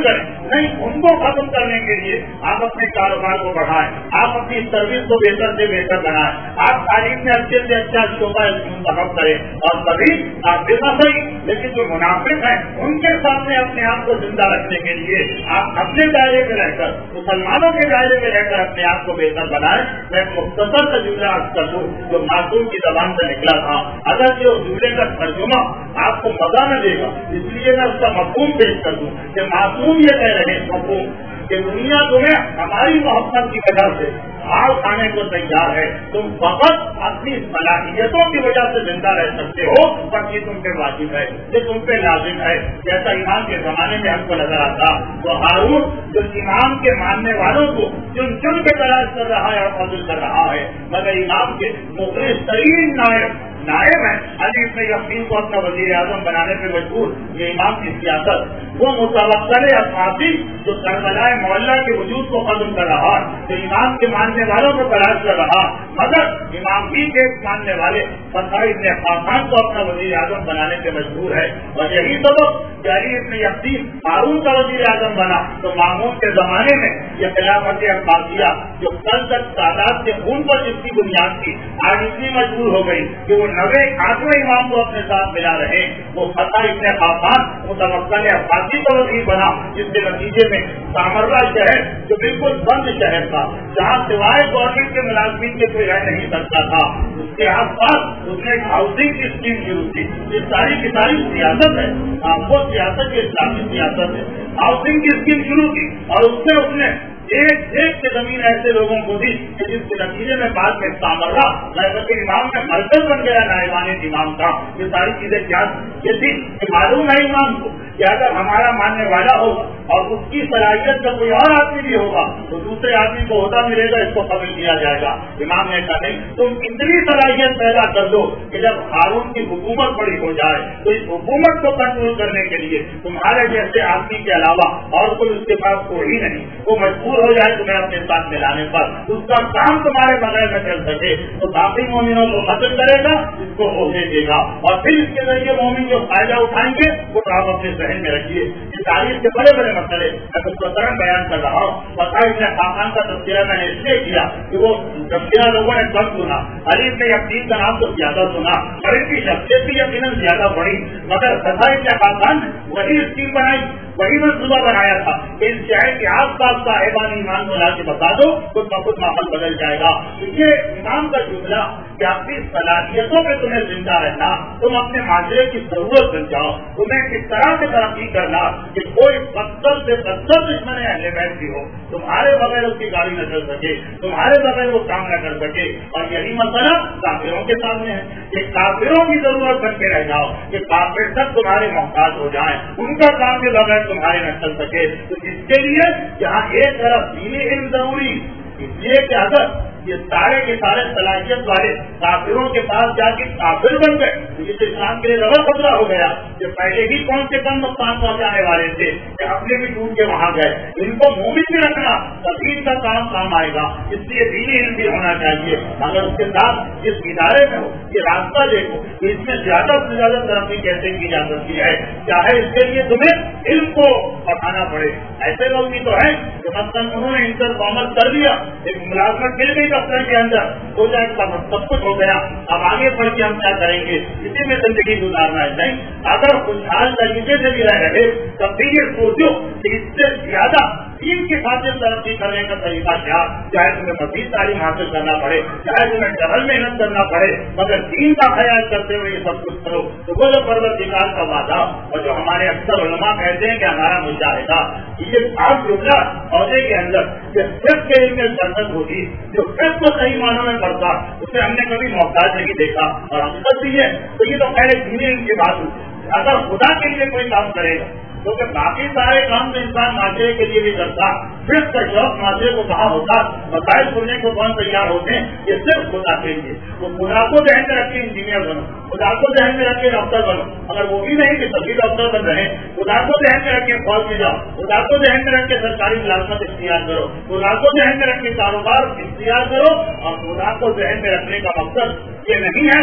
نہیں, ان کو ختم کرنے کے لیے آپ اپنے کاروبار کو بڑھائیں, آپ اپنی سروس کو بہتر سے بہتر بنائیں, آپ تعلیم میں اچھے سے اچھا شعبہ منتخب کریں, اور کبھی آپ بے صحیح لیکن جو منافق ہیں ان کے سامنے اپنے آپ کو زندہ رکھنے کے لیے آپ اپنے دائرے میں رہ کر, مسلمانوں کے دائرے میں رہ کر اپنے آپ کو بہتر بنائیں. میں مختصر کا جملہ عرض کر دوں جو معصوم کی زبان سے نکلا تھا, اگر جو جملے کا ترجمہ آپ کو مزہ نہ دے گا اس لیے میں اس کا مفہوم پیش کر دوں کہ معصوم یہ کہہ رہے ہیں مفہوم کہ دنیا تمہیں ہماری محبت کی وجہ سے ہار کھانے کو تیار ہے, تم فقط اپنی صلاحیتوں کی وجہ سے زندہ رہ سکتے ہو, باقی تم پہ واجب ہے, یہ تم پہ لازم ہے. جیسا ایمان کے زمانے میں ہم کو نظر آتا تو ہارون جو ایمان کے ماننے والوں کو چن چن کے تلاش کر رہا ہے اور فضل کر رہا ہے, مگر ایمان کے مخلص ترین نائب نائب ہے علی ابن یقین کو اپنا وزیر اعظم بنانے پہ مجبور. یہ امام کی سیاست, وہ متوکل افاقی جو کربلا محلہ کے وجود کو ختم کر رہا, جو امام کے ماننے والوں کو تلاش کر رہا, مگر امام ہی کے ماننے والے فتح ابن خاقان کو اپنا وزیر اعظم بنانے پہ مجبور ہے. اور یہی سبب کہ علی ابن یقین ہارون کا وزیر اعظم بنا تو مامون کے زمانے میں یہ خلافت عباسیہ جو کل تک تعداد کے خون پر جس کی بنیاد تھی آج اتنی مجبور ہو گئی کہ وہ نوے آٹھویں امام کو اپنے ساتھ ملا رہے. وہ فتح ابن خاقان متوکل عباسی کا وزیر بنا, جس کے نتیجے میں سامرا شہر جو بالکل بند شہر تھا, جہاں سوائے گورنمنٹ کے ملازمین کے کوئی رہ نہیں سکتا تھا, اس کے آس پاس اس نے ایک ہاؤسنگ کی اسکیم شروع کی. یہ ساری کی ساری سیاست ہے, وہ سیاست کی اسلامی سیاست ہے. ہاؤسنگ کی اسکیم شروع کی اور اس سے اس نے ایک ایک سے زمین ایسے لوگوں کو دی کہ جس کے نتیجے میں بعد میں سامرا غیبت امام کا مرکز بن گیا, نائبان امام کا. یہ ساری چیزیں کیا یہ تھی کہ معلوم ہے امام کو کہ اگر ہمارا ماننے والا ہوگا اور اس کی صلاحیت کا کوئی اور آدمی بھی ہوگا تو دوسرے آدمی کو عہدہ ملے گا, اس کو قبول کیا جائے گا. امام نے کہا نہیں, تم اتنی صلاحیت پیدا کر دو کہ جب ہارون کی حکومت بڑی ہو جائے تو اس حکومت کو کنٹرول کرنے کے لیے تمہارے جیسے آدمی کے علاوہ اور کوئی اس کے پاس کوئی نہیں, وہ مجبور ہو جائے تمہیں اپنے ساتھ ملانے پر, اس کا کام تمہارے بغیر نہ چل سکے تو باقی مومنوں کو ختم کرے گا, اس کو عہدے دے گا, اور پھر اس کے ذریعے مومن جو فائدہ اٹھائیں گے وہ آپ اپنے ذہن میں رکھیے. یہ تاریخ کے بڑے بڑے مسئلے میں اس کو ترن بیان کر رہا ہوں. فتح ابن خاقان کا تذکرہ میں نے اس لیے کیا کہ وہ تذکرہ لوگوں نے کم سنا, علی ابن یقین کا نام تو زیادہ سنا اور ان کی شخصیت بھی یقیناً زیادہ بڑی, مگر فتح ابن خاقان وہی اسکیم بنائی, وہی منصوبہ بنایا تھا کہ اس شہر کے آس پاس صاحبان ایمان کو لا کے بتا دو, خود بخود ماحول بدل جائے گا. یہ امام کا جملہ کہ اپنی صلاحیتوں پہ تمہیں زندہ رہنا, تم اپنے معاشرے کی ضرورت بن جاؤ, تمہیں کس طرح سے ترقی کرنا کہ کوئی بدتر سے بدتر دشمن اہل بیت بھی ہو تمہارے بغیر اس کی گاڑی نہ چل سکے, تمہارے بغیر وہ کام نہ کر سکے. اور یہی مسئلہ کافروں کے سامنے ہے کہ کافروں کی ضرورت بن کے رہ جاؤ, کہ کافر تک تمہارے محتاج ہو جائیں, ان کا کام کے بغیر تمہارے نہ چل سکے. تو اس کے لیے جہاں ایک طرف دینی علم ضروری, اس لیے کہ اگر یہ سارے کے سارے صلاحیت والے کافروں کے پاس جا کے کافر بن گئے تو یہ تو اسلام کے لیے ڈبل خطرہ ہو گیا. کہ پہلے ہی کون سے کم نقصان پہنچانے والے تھے کہ اپنے بھی ڈوب کے وہاں گئے, ان کو مومن بھی رکھنا تبھی کا کام کام آئے گا. اس لیے دینی علم بھی ہونا چاہیے. اگر اس کے ساتھ جس ادارے میں ہو یہ راستہ دیکھو کہ اس میں زیادہ سے زیادہ ترقی کیسے کی جا سکتی ہے, چاہے اس کے لیے تمہیں علم کو پڑھانا پڑے. ایسے لوگ بھی تو ہیں کہ مثلاً انہوں نے انٹر کامرس کر لیا, ایک ملازمت مل گئی دفتر کے اندر, ہو جائے سب کچھ ہو گیا, اب آگے بڑھ کے ہم کیا کریں گے, اسی میں زندگی گزارنا ہے. نہیں, اگر خوشحال طریقے سے بھی رہ رہے تب بھی یہ سوچو کہ اس سے زیادہ دین کی خاطر ترقی کرنے کا طریقہ کیا, چاہے تمہیں مزید تعلیم حاصل کرنا پڑے, چاہے تمہیں ڈبل محنت کرنا پڑے, مگر دین کا خیال کرتے ہوئے یہ سب کچھ کرو. تو وہ جو پروردگار کا وعدہ اور جو ہمارے اکثر علماء کہتے ہیں کہ ہمارا مجاہدہ, یہ خاص جملہ عہدے کے اندر یہ صرف کے علم میں جنت ہوتی, جو صرف کو صحیح معنوں میں پڑتا اسے ہم نے کبھی محتاج نہیں دیکھا اور حقیقت بھی ہے. تو یہ تو پہلے دین علم کی بات ہوئی. اگر خدا کے لیے کوئی کام کرے گا کیونکہ باقی سارے کام تو انسان معاشرے کے لیے بھی کرتا, صرف کا شوق معاشرے کو کہاں ہوتا, مسائل سننے کو کون تیار ہوتے ہیں, یہ صرف خدا کے لیے. وہ خدا کو ذہن میں رکھ کے انجینئر بنو, خدا کو ذہن میں رکھ کے ڈاکٹر بنو, اگر وہ بھی نہیں کہ سبھی ڈاکٹر بن رہے, خدا کو ذہن میں رکھ کے فوج میں جاؤ, خدا کو ذہن میں رکھ کے سرکاری ملازمت اختیار کرو, خدا کو ذہن میں رکھ کے کاروبار اختیار کرو. اور خدا کو ذہن میں رکھنے کا مقصد یہ نہیں ہے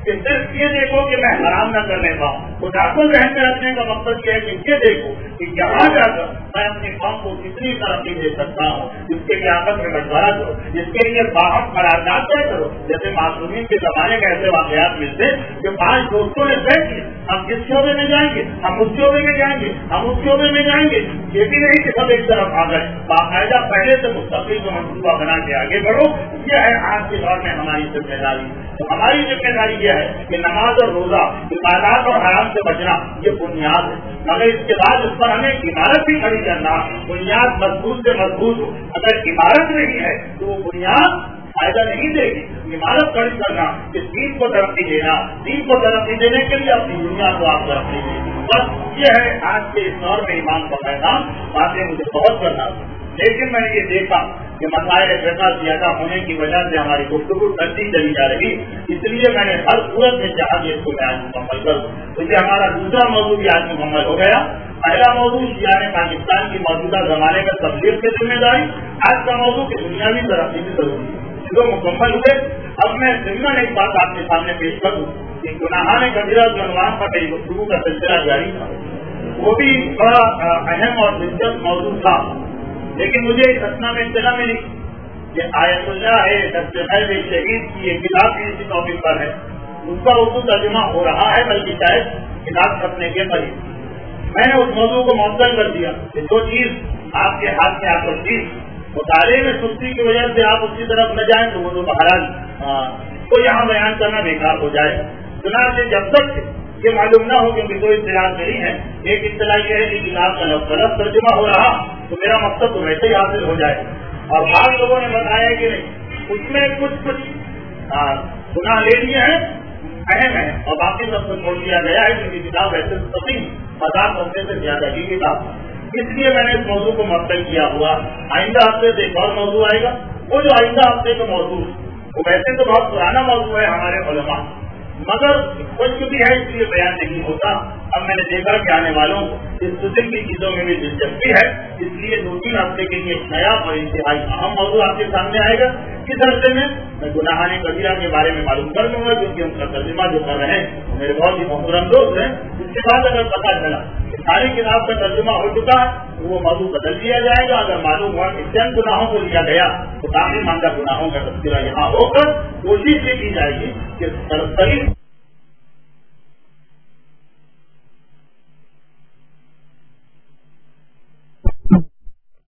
کہ صرف یہ دیکھو کہ میں حرام نہ کرنے پاؤں. خدا کو ذہن میں رکھنے کا مقصد یہ ہے کہ یہ دیکھو کہ یہاں جا کر میں اپنی قوم کو کتنی ترقی دے سکتا ہوں. جس کے لیے آپس میں مشورہ کرو, جس کے لیے باہم قرارداد طے کرو. جیسے معصومین کے زمانے میں ایسے واقعات ملتے کہ پانچ دوستوں نے طے کیے ہم کس شعبے میں جائیں گے, ہم اس شعبے میں جائیں گے, ہم اس شعبے میں جائیں گے. یہ بھی نہیں کہ سب ایک طرف آ گئے, باقاعدہ پہلے سے مستقل کو منصوبہ بنا کے آگے بڑھو. یہ ہے آج کے دور میں ہماری ذمہ داری. تو ہماری ذمہ داری یہ ہے کہ نماز اور روزہ, عبادات اور حرام سے بچنا یہ بنیاد ہے, مگر اس کے بعد اس پر ہمیں عمارت بھی کھڑی کرنا. بنیاد مضبوط سے مضبوط ہو, اگر عمارت نہیں ہے تو وہ بنیاد فائدہ نہیں دے گی. عمارت کھڑی کرنا کہ دین کو ترقی دینا, دین کو ترقی دینے کے لیے اپنی دنیا کو آپ ترقی دیں. بس یہ ہے آج کے اس دور میں ایمان کا پیغام. باتیں مجھے بہت کرنا تھا, لیکن میں نے یہ دیکھا کہ مسائل فقہ زیادہ ہونے کی وجہ سے ہماری گفتگو ٹلتی چلی جا رہی, اس لیے میں نے ہر صورت میں چاہا کہ اس کو میں آج مکمل کروں. تو یہ ہمارا دوسرا موضوع بھی آج مکمل ہو گیا. پہلا موضوع شیعہ پاکستان کی موجودہ زمانے کا تبلیغ کی ذمہ داری, آج کا موضوع کہ دنیاوی ترقی کی ضروری ہے. جو مکمل ہوئے اب میں ضمن ایک بات آپ کے سامنے پیش کروں کہ گناہان کبیرہ عنوان پر میری گفتگو کا سلسلہ جاری تھا. وہ بھی بڑا اہم اور دلچسپ موضوع تھا, لیکن مجھے اس اسنا میں اطلاع ملی کہ آیت اللہ ہے ڈاکٹر شہید کی ایک کتاب بھی اسی ٹاپک پر ہے, اس کا اردو ترجمہ ہو رہا ہے, بلکہ شاید کتاب چھپنے کے قریب. میں نے اس موضوع کو معطل کر دیا کہ جو چیز آپ کے ہاتھ میں آ سکتی, مطالعے میں سستی کی وجہ سے آپ اس کی طرف نہ جائیں تو وہ تو بہرحال کو یہاں بیان کرنا بیکار ہو جائے. چنانچہ جب تک یہ معلوم نہ ہو کیونکہ دو اطلاع نہیں ہے, ایک اطلاع یہ ہے کہ کتاب کا لفظ غلط ترجمہ ہو رہا تو میرا مقصد تو ویسے ہی حاصل ہو جائے. اور بعض لوگوں نے بتایا کہ نہیں اس میں کچھ کچھ گناہ لے لیے ہیں اہم ہے اور باقی سب کو چھوڑ دیا گیا ہے, کیونکہ کتاب ویسے تو نہیں پچاس ہفتے سے زیادہ کی کتاب. اس لیے میں نے اس موضوع کو معطل کیا ہوا. آئندہ ہفتے سے ایک اور موضوع آئے گا. وہ جو آئندہ ہفتے کا موضوع وہ ویسے تو بہت پرانا موضوع ہے ہمارے علماء, مگر کچھ بھی ہے اس لیے بیان نہیں ہوتا. اب میں نے دیکھا کہ آنے والوں کو اس قسم کی چیزوں میں بھی دلچسپی ہے, اس لیے دو تین ہفتے کے لیے ایک نیا اور انتہائی اہم موضوع آپ کے سامنے آئے گا. کس ہفتے میں میں گناہان کبیرہ کے بارے میں معلوم کر دوں گا, کیونکہ ان کا ترجمہ جو کر رہے ہیں میرے بہت ہی محترم دوست ہیں. اس کے بعد اگر پتہ چلا کہ ساری کتاب کا ترجمہ ہو چکا ہے تو وہ موضوع بدل دیا جائے گا. اگر معلوم ہوا کہ چند گناہوں کو لیا گیا تو باقی ماندہ گناہوں کا تذکرہ یہاں ہو کر کوشش یہ کی جائے گی کہ